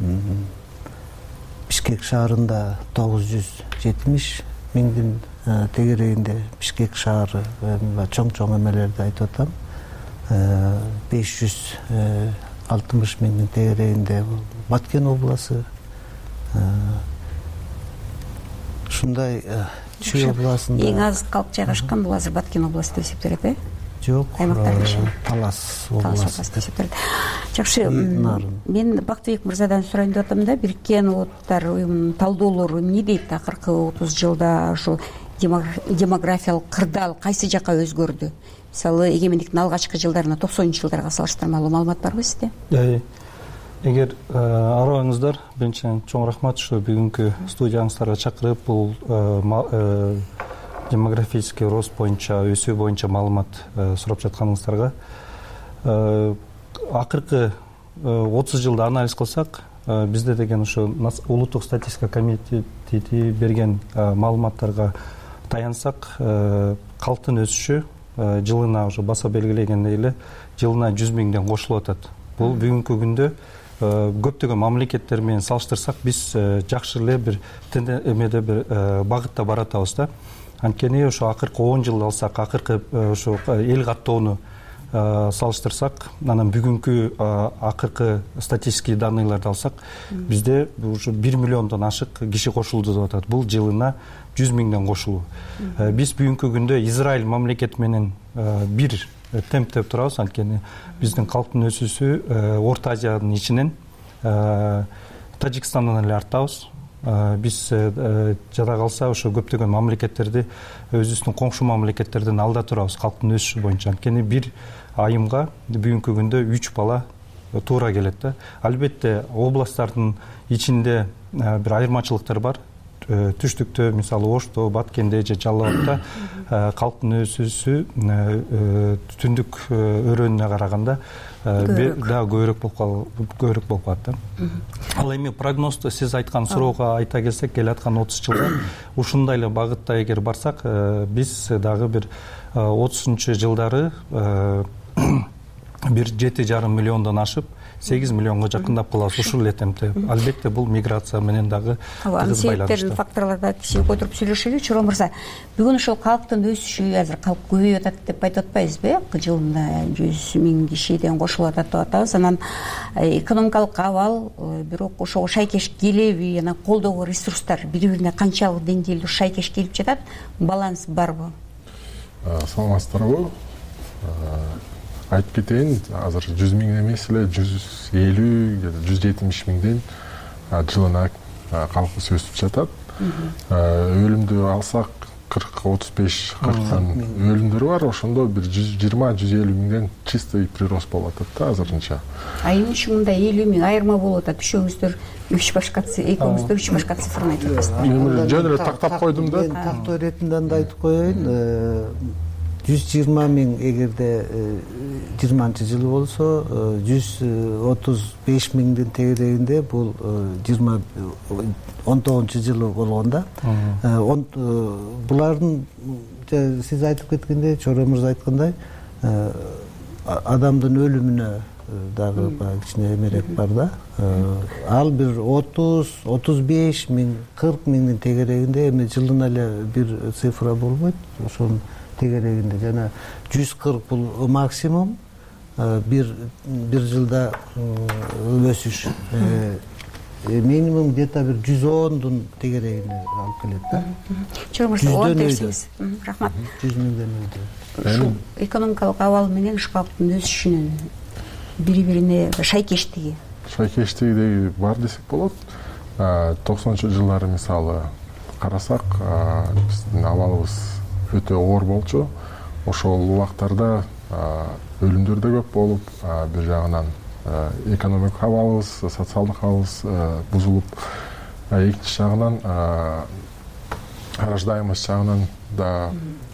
Бишкек шаарында тогуз жүз жетимиш миңдин тегерегинде, Бишкек шаары чоң-чоң эмелерди айтып атам, беш жүз алтымыш миңдин тегерегинде Баткен областы, ушундай Чүй областында. Эң аз калк жайгашкан бул азыр Баткен областы деп эсептелет, э? Жок, Талас областы. Жакшы, мен Бактыбек мырзадан сурайын деп атам да, Бириккен Улуттар уюмунун талдоолору эмне дейт? Акыркы отуз жылда ошо демографиялык кырдаал кайсы жакка өзгөрдү? Мисалы, эгемендиктин алгачкы жылдарына, токсонунчу жылдарга салыштырмалуу маалымат барбы сизде? Эгер арабаңыздар, биринчиден чоң рахмат ушу бүгүнкү студияңыздарга чакырып, бул демографический рост боюнча, өсүү боюнча маалымат сурап жатканыңыздарга. Акыркы отуз жылда анализ кылсак, бизде деген ушу улуттук статистика комитети берген маалыматтарга таянсак, калктын өсүшү жылына уже баса белгилегендей эле жылына жүз миңден кошулуп атат. Бул бүгүнкү күндө көптөгөн мамлекеттер менен салыштырсак, биз жакшы эле бир эмеде бир багытта баратабыз да. Анткени ошо акыркы он жыл алсак, акыркы ошо эл каттоону салыштырсак, анан бүгүнкү акыркы статистикий данныйларды алсак, бизде ушу бир миллиондон ашык киши кошулду деп атат. Бул жылына жүз миңден кошулуу. Биз бүгүнкү күндө Израиль мамлекети менен бир темптеп турабыз, анткени биздин калктын өсүүсү Орто Азиянын ичинен Тажикстандан эле артабыз. Биз жада калса ошо көптөгөн мамлекеттерди, өзүбүздүн коңшу мамлекеттерден алда турабыз калктын өсүшү боюнча. Анткени бир айымга бүгүнкү күндө үч бала туура келет да. Албетте областтардын ичинде бир айырмачылыктар бар. түштүктө мисалы Ошто, Баткенде же Жалал абадта калктын өсүүсү түндүк өрөөнүнө караганда дагы көбүрөөк болуп көбүрөөк болуп калат да. Ал эми прогнозду сиз айткан суроого айта келсек, келаткан отуз жылда ушундай эле багытта эгер барсак, биз дагы бир отузунчу жылдары бир жети жарым миллиондон ашып сегиз миллионго жакындап калабыз ушул эле темпте. Албетте бул миграция менен дагы тыгыз байланыштуу. Факторлорду кичине көтөрүп сүйлөшөлү. Чорон мырза, бүгүн ошол калктын өсүшү, азыр калк көбөйүп атат деп айтып атпайбызбы? Жылына жүз миң кишиден кошулуп атат деп атабыз. Анан экономикалык абал, бирок ошого шайкеш келеби, анан колдогу ресурстар бири-бирине канчалык деңгээлде шайкеш келип жатат? Баланс барбы? Саламатсыздарбы? Айтып кетейин, азыр жүз миң эмес эле жүз элүү, жүз жетимиш миңден жылына калкыбыз өсүп жатат. Өлүмдү алсак кырк отуз беш кырктан өлүмдөр бар, ошондо бир жүз жыйырма жүз элүү миңден чистый прирост болуп атат да азырынча. А эмне үчүн мындай элүү миң айырма болуп атат? Үчөөңүздөр үч башка экөөңүздөр үч башка цифраны айтып атасыздар. Мен жөн эле тактап койдум да. Тактоо иретинде анда айтып коеюн. жүз жыйырма миң эгерде жыйырманчы жылы болсо, жүз отуз беш миңдин тегерегинде бул жыйырма он тогузунчу жылы болгондо. Булардын сиз айтып кеткендей, Чоро мырза айткандай, адамдын өлүмүнө дагы кичине эмерээк бар да. Ал бир отуз отуз беш миң кырк миңдин тегерегинде, эми жылына эле бир цифра болбойт. Ошонун тегерегинде жана жүз кырк бул максимум, бир бир жылда өсүш. Минимум где-то бир жүз ондун тегерегине алып келет да. Чоңурса он десеңиз. Рахмат. жүз миңден өйдө. Ушул экономикалык абал менен калктын өсүшүнүн бири-бирине шайкештиги. Шайкештиги бар десек болот. токсонунчу жылдары мисалы карасак, биздин абалыбыз өтө оор болчу. Ошол убактарда өлүмдөр да көп болуп, бир жагынан экономикалык абалыбыз, социалдык абалыбыз бузулуп, экинчи жагынан рождаемость жагынан да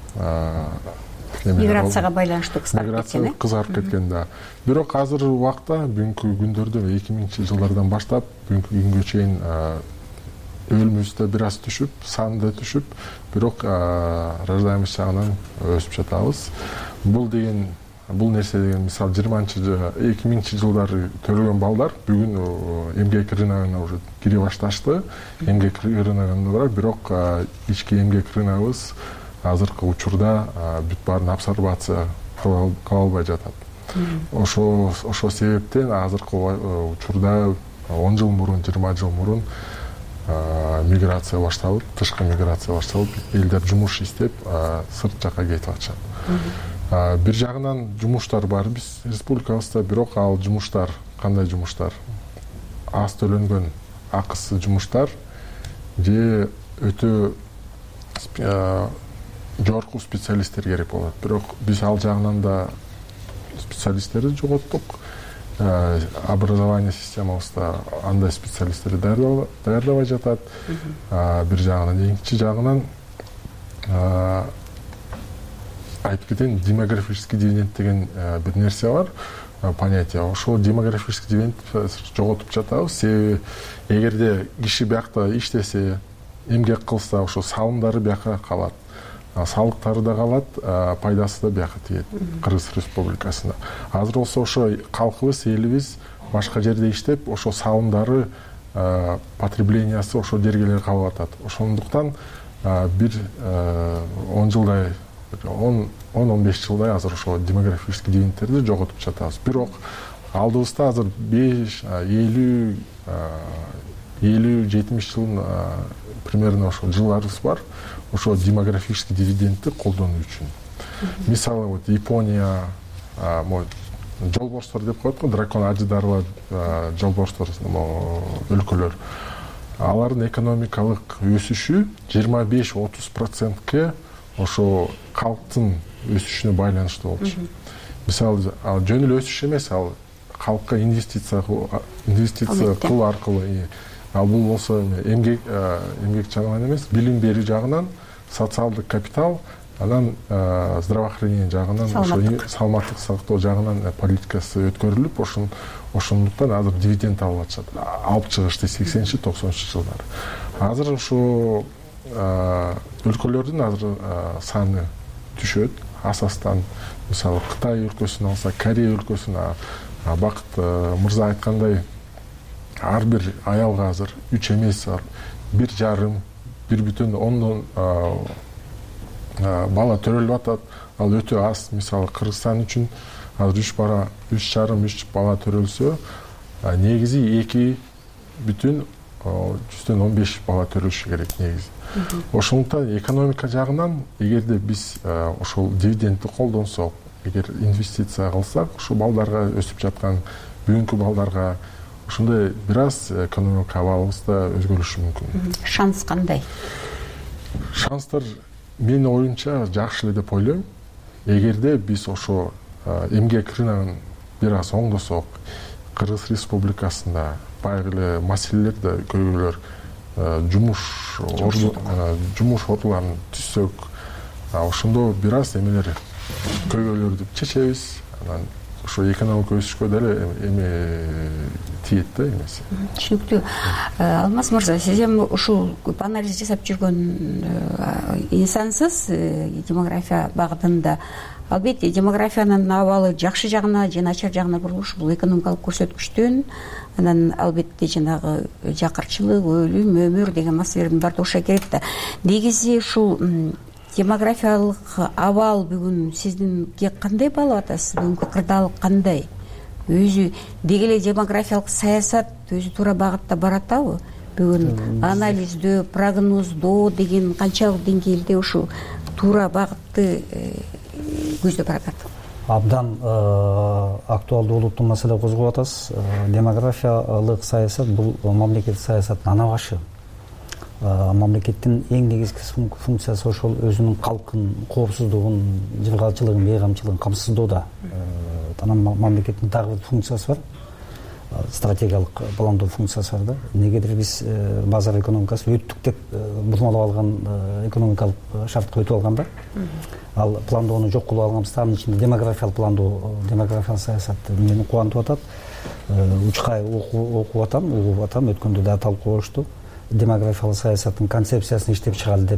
миграцияга байланыштуу кызарып кеткен. Миграция кызарып кеткен да. Бирок азыркы убакта, бүгүнкү күндөрдө эки миңинчи жылдардан баштап бүгүнкү күнгө чейин өлүмүбүз да бир аз түшүп, саны да түшүп, бирок рождаемость жагынан өсүп жатабыз. Бул деген, бул нерсе деген мисалы жыйырманчы эки миңинчи жылдары төлөгөн балдар бүгүн эмгек рыногуна уже кире башташты. Эмгек рыногунда бар, бирок ички эмгек рыногубуз азыркы учурда бүт баарын абсорбация кыла албай жатат. Ошо ошол себептен азыркы учурда он жыл мурун, жыйырма жыл мурун миграция башталып, тышкы миграция башталып, элдер жумуш издеп сырт жака кетип атышат. Бир жагынан жумуштар бар биз республикабызда, бирок ал жумуштар кандай жумуштар? Аз төлөнгөн акысыз жумуштар же өтө жогорку специалисттер керек болот. Бирок биз ал жагынан да специалисттерди жоготтук. Образование системабызда андай специалисттерди даярдабай жатат. Бир жагынан, экинчи жагынан айтып кетейин, демографический дивиденд деген бир нерсе бар, понятие. Ошол демографический дивиденд жоготуп жатабыз. Себеби эгерде киши биякта иштесе, эмгек кылса, ошол салымдары бияка калат. Салыктары да калат, пайдасы да бияка тиет Кыргыз Республикасында. Азыр болсо ошо калкыбыз, элибиз башка жерде иштеп, ошо салымдары, потреблениясы ошол жерге эле калып атат. Ошондуктан бир он жылдай, он он беш жылдай азыр ошо демографический дивидендтерди жоготуп жатабыз. Бирок алдыбызда азыр беш, элүү, элүү, жетимиш жыл примерно ошо жылдарыбыз бар. Ошо демографический дивидендти колдонуу үчүн. Мисалы, вот Япония, жолборстор деп коет го, дракон ажыдарлар, жолборстор өлкөлөр. Алардын экономикалык өсүшү жыйырма беш отуз процентке ошо калктын өсүшүнө байланыштуу болчу. Мисалы, жөн эле өсүш эмес, ал калкка инвестиция инвестиция кылуу аркылуу ал бул болсо эмгек эмгек жагынан эмес, билим берүү жагынан, социалдык капитал, анан здравоохранение жагынан, ошо саламаттык сактоо жагынан политикасы өткөрүлүп, ошон ошондуктан азыр дивиденд алып атышат. Алып чыгышты сексенинчи токсонунчу жылдары. Азыр ошо өлкөлөрдүн азыр саны түшөт. Асастан, мисалы, Кытай өлкөсүн алса, Корея өлкөсүн, Бакыт мырза айткандай, ар бир аялга азыр үч эмес, бир жарым, бир бүтүн ондон бала төрөлүп атат. Ал өтө аз. Мисалы, Кыргызстан үчүн азыр үч бала, үч жарым, үч бала төрөлсө, негизи эки бүтүн жүздөн он беш бала төрөлүшү керек негизи. Ошондуктан экономика жагынан эгерде биз ошол дивидендти колдонсок, эгер инвестиция кылсак, ушул балдарга, өсүп жаткан бүгүнкү балдарга ошондой бир аз экономика абалыбыз да өзгөрүшү мүмкүн. Шанс кандай? Шанстар менин оюмча жакшы эле деп ойлойм. Эгерде биз ошо эмгек рыногун бир аз оңдосок, Кыргыз Республикасында баягы эле маселелерди көйгөйлөр, жумуш жумуш ордуларын түзсөк, ошондо бир аз эмелер көйгөйлөрдү чечебиз. Анан ошо экономика өсүшкө деле эме тиет да эмеси. Түшүнүктүү. Алмаз мырза, сиз эми ушул көп анализ жасап жүргөн инсансыз демография багытында. Албетте, демографиянын абалы жакшы жагына же начар жагына бурулуш бул экономикалык көрсөткүчтөн, анан албетте жанагы жакырчылык, өлүм, өмүр деген маселелердин баары кошо келет да. Негизи ушул демографиялык абал бүгүн сиздинге кандай болуп атасыз? Бүгүнкү кырдаалык кандай? Өзү деги эле демографиялык саясат өзү туура багытта баратабы? Бүгүн анализдөө, прогноздоо деген канчалык деңгээлде ушул туура багытты көздөп баратат? Абдан актуалдуу олуттуу маселе козгоп атасыз. Демографиялык саясат бул мамлекеттик саясаттын ана башы. Мамлекеттин эң негизги функциясы ошол өзүнүн калкын коопсуздугун, жылгалчылыгын, бейгамчылыгын камсыздоодо. Анан мамлекеттин дагы бир функциясы бар. Стратегиялык пландоо функциясы бар да. Негедир биз базар экономикасы өттүк деп бурмалап алган экономикалык шартка өтүп алганда, ал пландоону жок кылып алганбызда, анын ичинде демографиялык пландоо, демографиялык саясат мени кубантып атат. Учкай окуп атам, угуп атам, өткөндө да талкуулаштык. Демографиялык саясаттын концепциясын иштеп чыгалы деп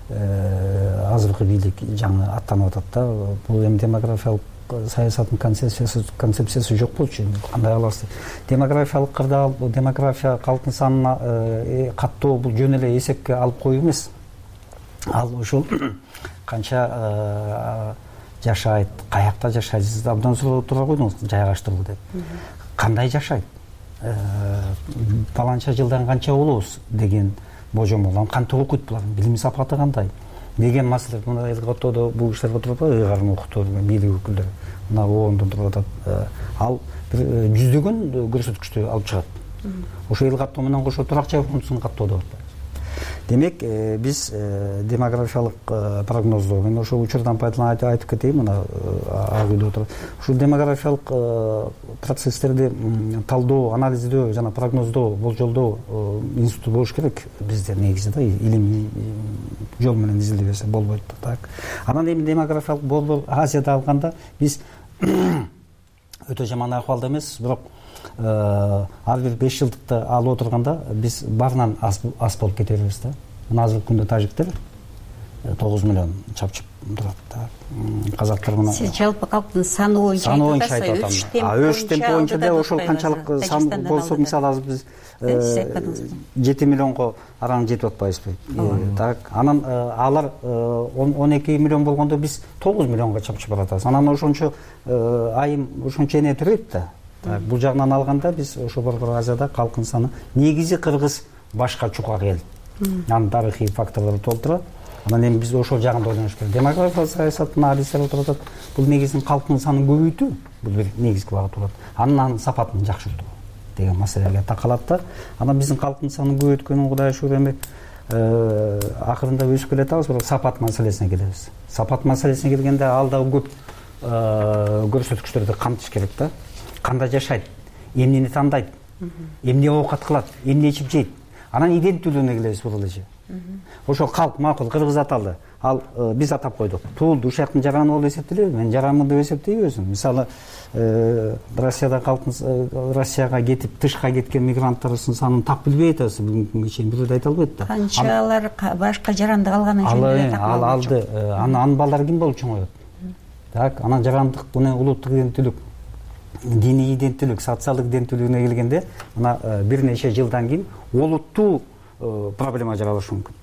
азыркы бийлик жаңы аттанып атат да. Бул эми демографиялык саясаттын концепциясы концепциясы жок болчу. Кандай кыласыз? Демографиялык кырдаал, демография калктын санына каттоо бул жөн эле эсепке алып коюу эмес. Ал ушул канча жашайт, каякта жашайт, сиз абдан суроо тура койдуңуз, жайгаштыруу деп. Кандай жашайт? Паланча жылдан канча болобуз деген божом болон, кантип окуйт булар, билим сапаты кандай деген маселе. Мына элготодо бул кишилер отуруп атат, ыйгарын окуттуу бийлик өкүлдөрү. Мына оондон туруп атат. Ал бир жүздөгөн көрсөткүчтү алып чыгат. Ошо элгаттоо менен кошо турак-жай функциясын каттоодо бар. Демек, биз демографиялык прогноздоо, мен ошо учурдан пайдаланып айтып кетейин, мына ал үйдө отуруп. Ушул демографиялык процесстерди талдоо, анализдөө жана прогноздоо, болжолдоо институту болуш керек бизде негизи да, илимий жол менен изилдебесе болбойт да. Так. Анан эми демографиялык болбол Азияда алганда биз өтө жаман акыбалда эмес, бирок ар бир беш жылдыкты алып отурганда биз баарынан аз болуп кете беребиз да. Мына азыркы күндө тажиктер тогуз миллион чапчып турат да. Казактар мына сиз жалпы калктын саны боюнча айтып атасыз. Өсүш темпи боюнча да ошол канчалык сан болсо, мисалы азыр биз жети миллионго араң жетип атпайбызбы? Так. Анан алар он эки миллион болгондо биз тогуз миллионго чапчып баратабыз. Анан ошончо айым ошончо эне төрөйт да. Бул жагынан алганда биз ошо Борбор Азияда калкын саны негизи кыргыз башка чукка келди. Анын тарыхый факторлору толтурат. Анан эми биз ошол жагында ойлонуш керек. Демографиялык саясаттын анализдери отуруп атат. Бул негизин калктын санын көбөйтүү, бул бир негизги багыт болот. Анын сапатын жакшыртуу деген маселеге такалат да. Анан биздин калктын санын көбөйткөнүн Кудай шүгүр эми акырында өсүп келатабыз, бирок сапат маселесине келебиз. Сапат маселесине келгенде ал да көп көрсөткүчтөрдү камтыш керек да. Кандай жашайт, эмнени тандайт, эмне оокат кылат, эмне ичип жейт, анан иденттүүлүгүнө келебиз бул эле. Ошо калк макул кыргыз аталды. Ал биз атап койдук. Туулду ушактын жараны болуп эсептелеби? Мен жаранмын деп эсептейм өзүм. Мисалы, Россияда калктын Россияга кетип, тышка кеткен мигранттардын санын так билбей атабыз. Бүгүнкү күнгө чейин бирөө да айта албайт да. Канчалар башка жаранды калганын жөнүндө ал алды. Анын балдары ким болуп чоңоет? Так, анан жарандык, мына улуттук иденттүүлүк, диний иденттүүлүк, социалдык иденттүүлүгүнө келгенде, мына бир нече жылдан кийин олуттуу проблема жаралышы мүмкүн.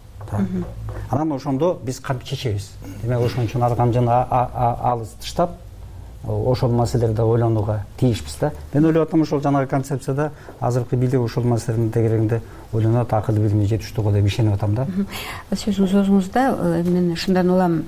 Анан ошондо биз кантип чечебиз? Демек ошон үчүн ар камчыны алыс таштап, ошол маселелерди ойлонууга тийишпиз да. Мен ойлоп атам, ошол жанагы концепцияда азыркы бийлик ошол маселенин тегерегинде ойлонот, акыл билими жетиштүүгө деп ишенип атам да. Сөзүңүз өзүңүздө мен ушундан улам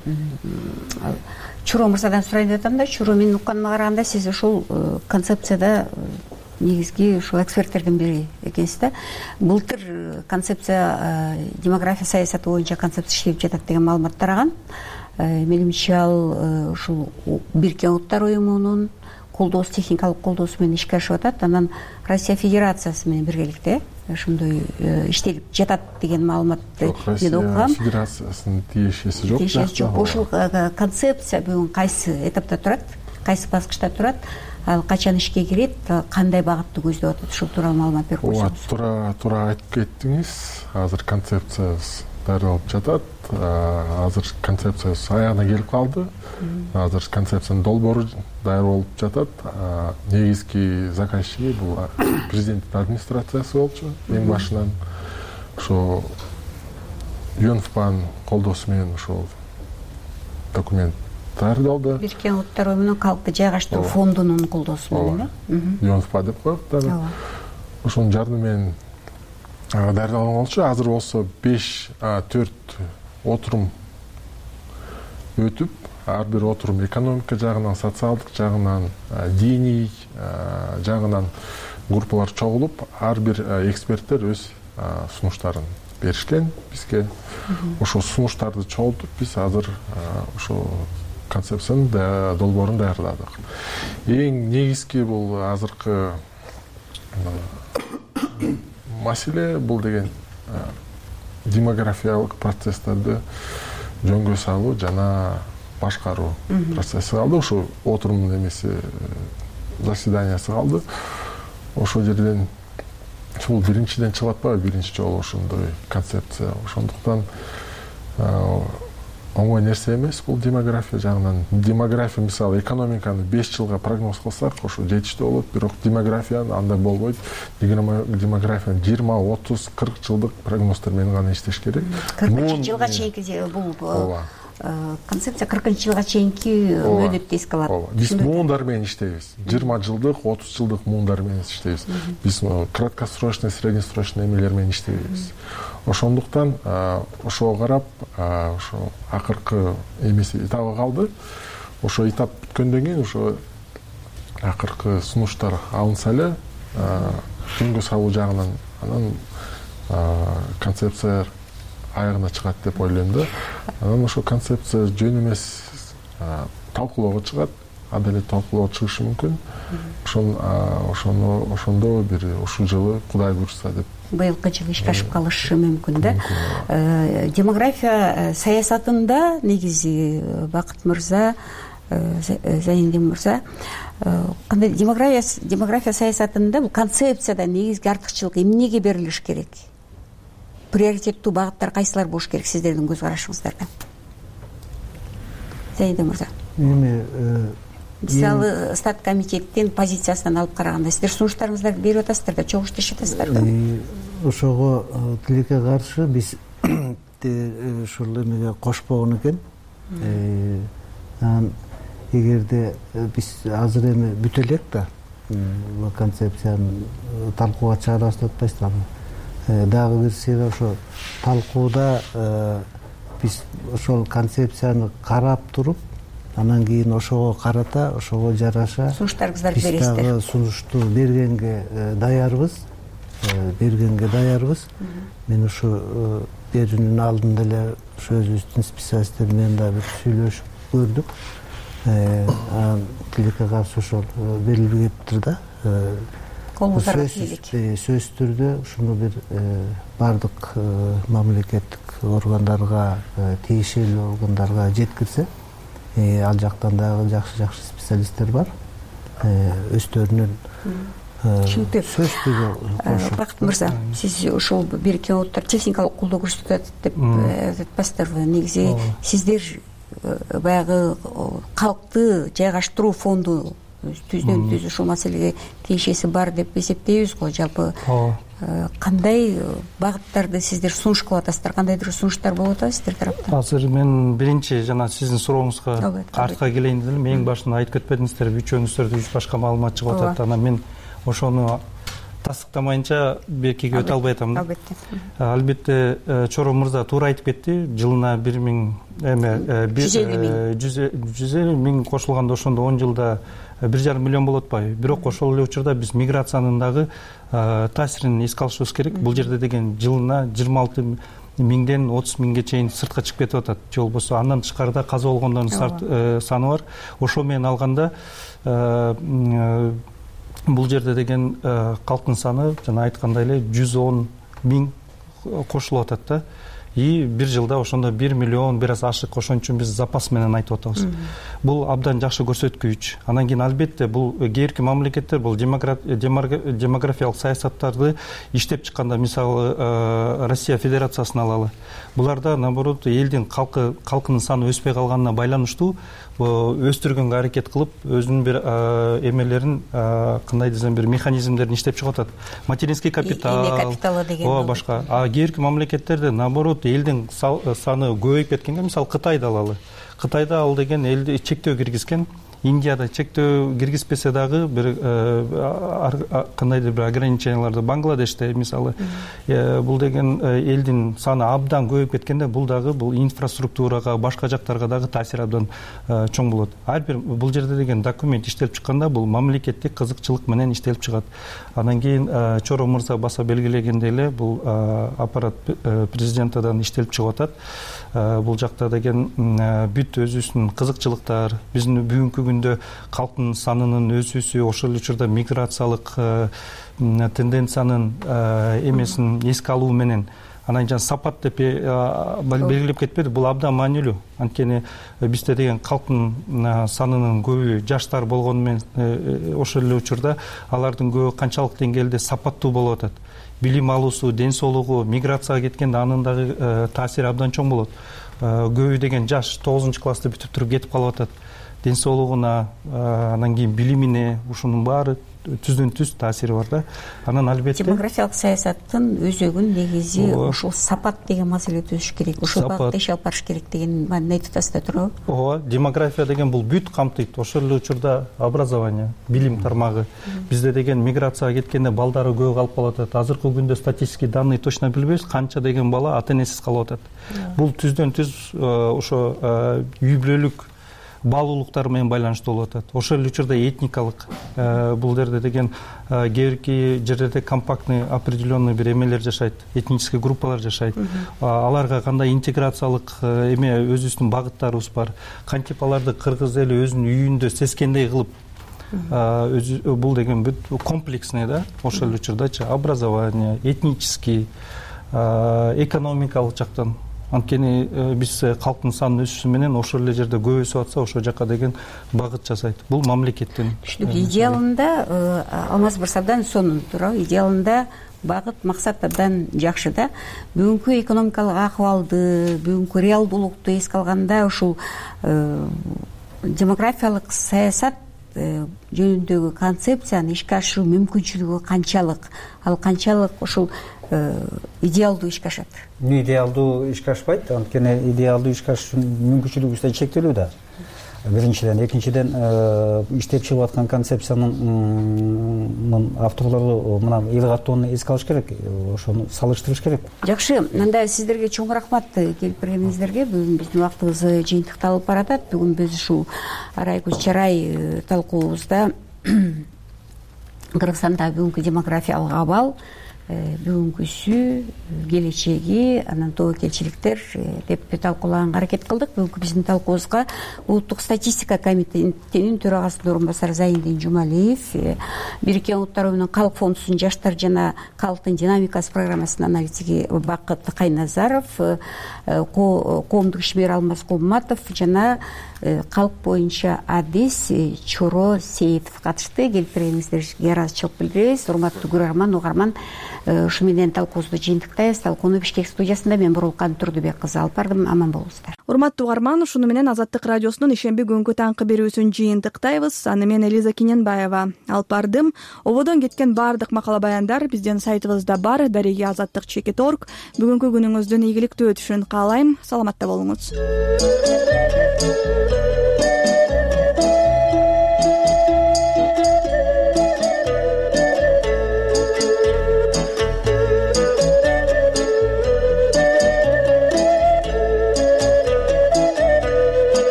Чуро мырзадан сурайын деп атам да. Чуро, менин укканыма караганда сиз ушул концепцияда негизги ушул эксперттердин бири экенсиз да. Былтыр концепция, демография саясаты боюнча концепция иштеп жатат деген маалымат тараган. Менимче ал ушул Бириккен Улуттар уюмунун колдоосу, техникалык колдоосу менен ишке ашып атат. Анан Россия Федерациясы менен биргеликте ошондой иштелип жатат деген маалыматты мен окугам. Россия Федерациясынын тиешеси жок. Тиешеси жок. Ошол концепция бүгүн кайсы этапта турат, кайсы баскычта турат? Ал качан ишке кирет, кандай багытты көздөп атат? Ушул тууралуу маалымат берип койсоңуз. Туура туура айтып кеттиңиз. Азыр концепциябыз даярдалып жатат. Азыр концепциябыз аягына келип калды. Азыр концепциянын долбоору даяр болуп жатат. Негизги заказчиги бул президенттин администрациясы болчу. Эң башынан ошо ЮНФПАнын колдоосу менен ошол документ даярдалды. Бириккен Улуттар уюмунун калкты жайгаштыруу фондунун колдоосу менен, э? ЮНФПА деп коет дагы. Ошонун жардымы менен даярдалган болчу. Азыр болсо беш төрт отурум өтүп, ар бир отурум экономика жагынан, социалдык жагынан, диний жагынан группалар чогулуп, ар бир эксперттер өз сунуштарын беришкен бизге. Ошол сунуштарды чогултуп, биз азыр ошо концепциянын долбоорун даярдадык. Эң негизги бул азыркы маселе бул деген демографиялык процесстерди жөнгө салуу жана башкаруу процесси калды. Ошо отурумдун эмеси, заседаниясы калды. Ошол жерден бул биринчиден чыгып атпайбы, биринчи жолу ошондой концепция. Ошондуктан оңой нерсе эмес бул демография жагынан. Демография, мисалы, экономиканы беш жылга прогноз кылсак, ошо жетиштүү болот, бирок демография андай болбойт. Демография жыйырма, отуз, кырк жылдык прогноздор менен гана иштеш керек. кыркынчы жылга чейинки бул концепция кыркынчы жылга чейинки мөөнөттү эске алат. Биз муундар менен иштейбиз. жыйырма жылдык, отуз жылдык муундар менен иштейбиз. Биз краткосрочный, среднесрочный эмелер менен иштейбиз. Ошондуктан ошого карап, ошо акыркы эмеси этабы калды. Ошо этап бүткөндөн кийин ошо акыркы сунуштар алынса эле, жөнгө салуу жагынан анан концепция аягына чыгат деп ойлойм да. Анан ошо концепция жөн эмес талкуулоого чыгат, адалет талкуулоого чыгышы мүмкүн. Ошон ошондо ошондо бир ушул жылы Кудай буйрса деп быйылкы жылы ишке ашып калышы мүмкүн да. Демография саясатында негизи Бакыт мырза, Зайниндин мырза, кандай демография демография саясатында бул концепцияда негизги артыкчылык эмнеге берилиш керек? Приоритеттүү багыттар кайсылар болуш керек сиздердин көз карашыңыздарда? Зайниндин мырза. Эми мисалы стат комитеттин позициясынан алып караганда сиздер сунуштарыңыздарды берип атасыздар да, чогуу иштешет да. Ошого тилекке каршы биз ушул эмеге кошпогон экен. Анан эгерде биз азыр эми бүтө элек да, бул концепцияны талкууга чыгарабыз деп атпайсыздарбы? Дагы бир себеби ошо талкууда биз ошол концепцияны карап туруп, анан кийин ошого карата, ошого жараша сунуштарыңыздарды бересиздер. Биз дагы сунушту бергенге даярбыз, бергенге даярбыз. Мен ушу берүүнүн алдында эле ушу өзүбүздүн специалисттер менен да бир сүйлөшүп көрдүк. Анан тилекке каршы ошол берилбей кетиптир да. колуңуздарга тийелик. Сөзсүз түрдө ушуну бир баардык мамлекеттик органдарга, тиешелүү органдарга жеткирсе, ал жактан дагы жакшы жакшы специалисттер бар. Өздөрүнүн түшүнүктүү. Сөз түрдө Бакыт мырза, сиз ушул Бириккен Улуттар техникалык колдоо көрсөтүп атат деп айтпайсыздарбы? Негизи сиздер баягы калкты жайгаштыруу фонду түздөн түз ушул маселеге тиешеси бар деп эсептейбиз го. Жалпы кандай багыттарды сиздер сунуш кылып атасыздар? Кандайдыр сунуштар болуп атабы сиздер тараптан? Азыр мен биринчи жана сиздин сурооңузга артка келейин дедим. Эң башында айтып кетпедиңиздер, үчөөңүздөр үч башка маалымат чыгып атат. Анан мен ошону тастыктамайынча бекиге өтө албай атам да. Албетте Чоро мырза туура айтып кетти. Жылына бир миң эме жүз элүү миң кошулганда ошондо он жылда бир жарым миллион болуп атпайбы? Бирок ошол эле учурда биз миграциянын дагы таасирин эске алышыбыз керек. Бул жерде деген жылына жыйырма алты миңден отуз миңге чейин сыртка чыгып кетип атат. Же болбосо андан тышкарыда каза болгондордун саны бар. Ошо менен алганда бул жерде деген калктын саны жана айткандай эле жүз он миң кошулуп атат да. И бир жылда ошондо бир миллион бир аз ашык. Ошон үчүн биз запас менен айтып атабыз. Бул абдан жакшы көрсөткүч. Анан кийин албетте бул кээ бирки мамлекеттер бул демографиялык саясаттарды иштеп чыкканда, мисалы Россия Федерациясын алалы. Буларда наоборот элдин калкы калкынын саны өспөй калганына байланыштуу өстүргөнгө аракет кылып, өзүнүн бир эмелерин, кандай десем, бир механизмдерин иштеп чыгып атат. Материнский капитал, капиталы деген. Ооба, башка. А кээ бирки мамлекеттерде наоборот элдин саны көбөйүп кеткенде, мисалы Кытайды алалы. Кытайда ал деген элди чектөө киргизген. Индияда чектөө киргизбесе дагы бир кандайдыр бир ограниченияларды, Бангладеште мисалы бул деген элдин саны абдан көбөйүп кеткенде, бул дагы бул инфраструктурага, башка жактарга дагы таасир абдан чоң болот. Ар бир бул жерде деген документ иштелип чыкканда бул мамлекеттик кызыкчылык менен иштелип чыгат. Анан кийин Чоро мырза баса белгилегендей эле бул аппарат президентадан иштелип чыгып атат. Бул жакта деген бүт өзүбүздүн кызыкчылыктар, биздин бүгүнкү күндө калктын санынын өсүүсү, ошол учурда миграциялык тенденциянын эмесин эске алуу менен анан жана сапат деп белгилеп кетпеди. Бул абдан маанилүү. Анткени бизде деген калктын санынын көбү жаштар болгону менен ошол эле учурда алардын көбү канчалык деңгээлде сапаттуу болуп атат. Билим алуусу, ден соолугу, миграцияга кеткенде анын дагы таасири абдан чоң болот. Көбү деген жаш тогузунчу классты бүтүп туруп кетип калып атат. Ден соолугуна, анан кийин билимине, ушунун баары түздөн түз таасири бар да. Анан албетте демографиялык саясаттын өзөгүн негизи ушул сапат деген маселе түзүш керек. Ушул багытта иш алып барыш керек деген маанини айтып атасыздар, туурабы? Ооба, демография деген бул бүт камтыйт. Ошол эле учурда образование, билим тармагы. Бизде деген миграцияга кеткенде балдары көп калып калып атат. Азыркы күндө статистический данные точно билбейбиз, канча деген бала ата-энесиз калып атат. Бул түздөн түз ошо үй бүлөлүк баалуулуктар менен байланыштуу болуп атат. Ошол эле учурда этникалык бул жерде деген кээ бирки жерлерде компактный определенный бир эмелер жашайт, этнический группалар жашайт. Аларга кандай интеграциялык эме өзүбүздүн багыттарыбыз бар. Кантип аларды кыргыз эли өзүнүн үйүндө сескендей кылып бул деген бүт комплексный да. Ошол эле учурдачы образование, этнический, экономикалык жактан. Анткени биз калктын санынын өсүшү менен ошол эле жерде көп өсүп атса, ошол жака деген багыт жасайт. Бул мамлекеттин. Түшүнүктүү. Идеалында Алмаз мырза абдан сонун, туурабы? Идеалында багыт, максат абдан жакшы да. Бүгүнкү экономикалык акыбалды, бүгүнкү реалдуулукту эске алганда ушул демографиялык саясат жөнүндөгү концепцияны ишке ашыруу мүмкүнчүлүгү канчалык? Ал канчалык ушул идеалдуу ишке ашат? Идеалдуу ишке ашпайт, анткени идеалдуу ишке ашуунун мүмкүнчүлүгү да чектелүү да. Биринчиден, экинчиден иштеп чыгып аткан концепциянын авторлору мына эл каттоону эске алыш керек, ошону салыштырыш керек. Жакшы, анда сиздерге чоң рахмат келип бергениңиздерге. Бүгүн биздин убактыбыз жыйынтыкталып баратат. Бүгүн биз ушул Арайгүл Чарай талкуубузда Кыргызстандагы бүгүнкү демографиялык абал, бүгүнкүсү келечеги анан тобокелчиликтер деп талкуулаганга аракет кылдык. Бүгүнкү биздин талкуубузга улуттук статистика комитетинин төрагасынын орун басары Зайнидин Жумалиев, Бириккен Улуттар уюмунун калк фондусунун жаштар жана калктын динамикасы программасынын аналитиги Бакыт Кайназаров, коомдук ишмер Алмаз Кулматов жана калк боюнча адис Чоро Сейитов катышты. Келип бергениңиздерге ыраазычылык билдиребиз. Урматтуу көрөрман, угарман, ушу менен талкуубузду жыйынтыктайбыз. Талкууну Бишкек студиясында мен Бурулкан Турдубек кызы алып бардым. Аман болуңуздар. Урматтуу угарман, ушуну менен Азаттык радиосунун ишемби күнгү таңкы берүүсүн жыйынтыктайбыз. Аны мен Элиза Кененбаева алып бардым. Ободон кеткен баардык макала баяндар биздин сайтыбызда бар. Дареги азаттык чекит точка орг. Бүгүнкү күнүңүздүн ийгиликтүү өтүшүн каалайм. Саламатта болуңуз.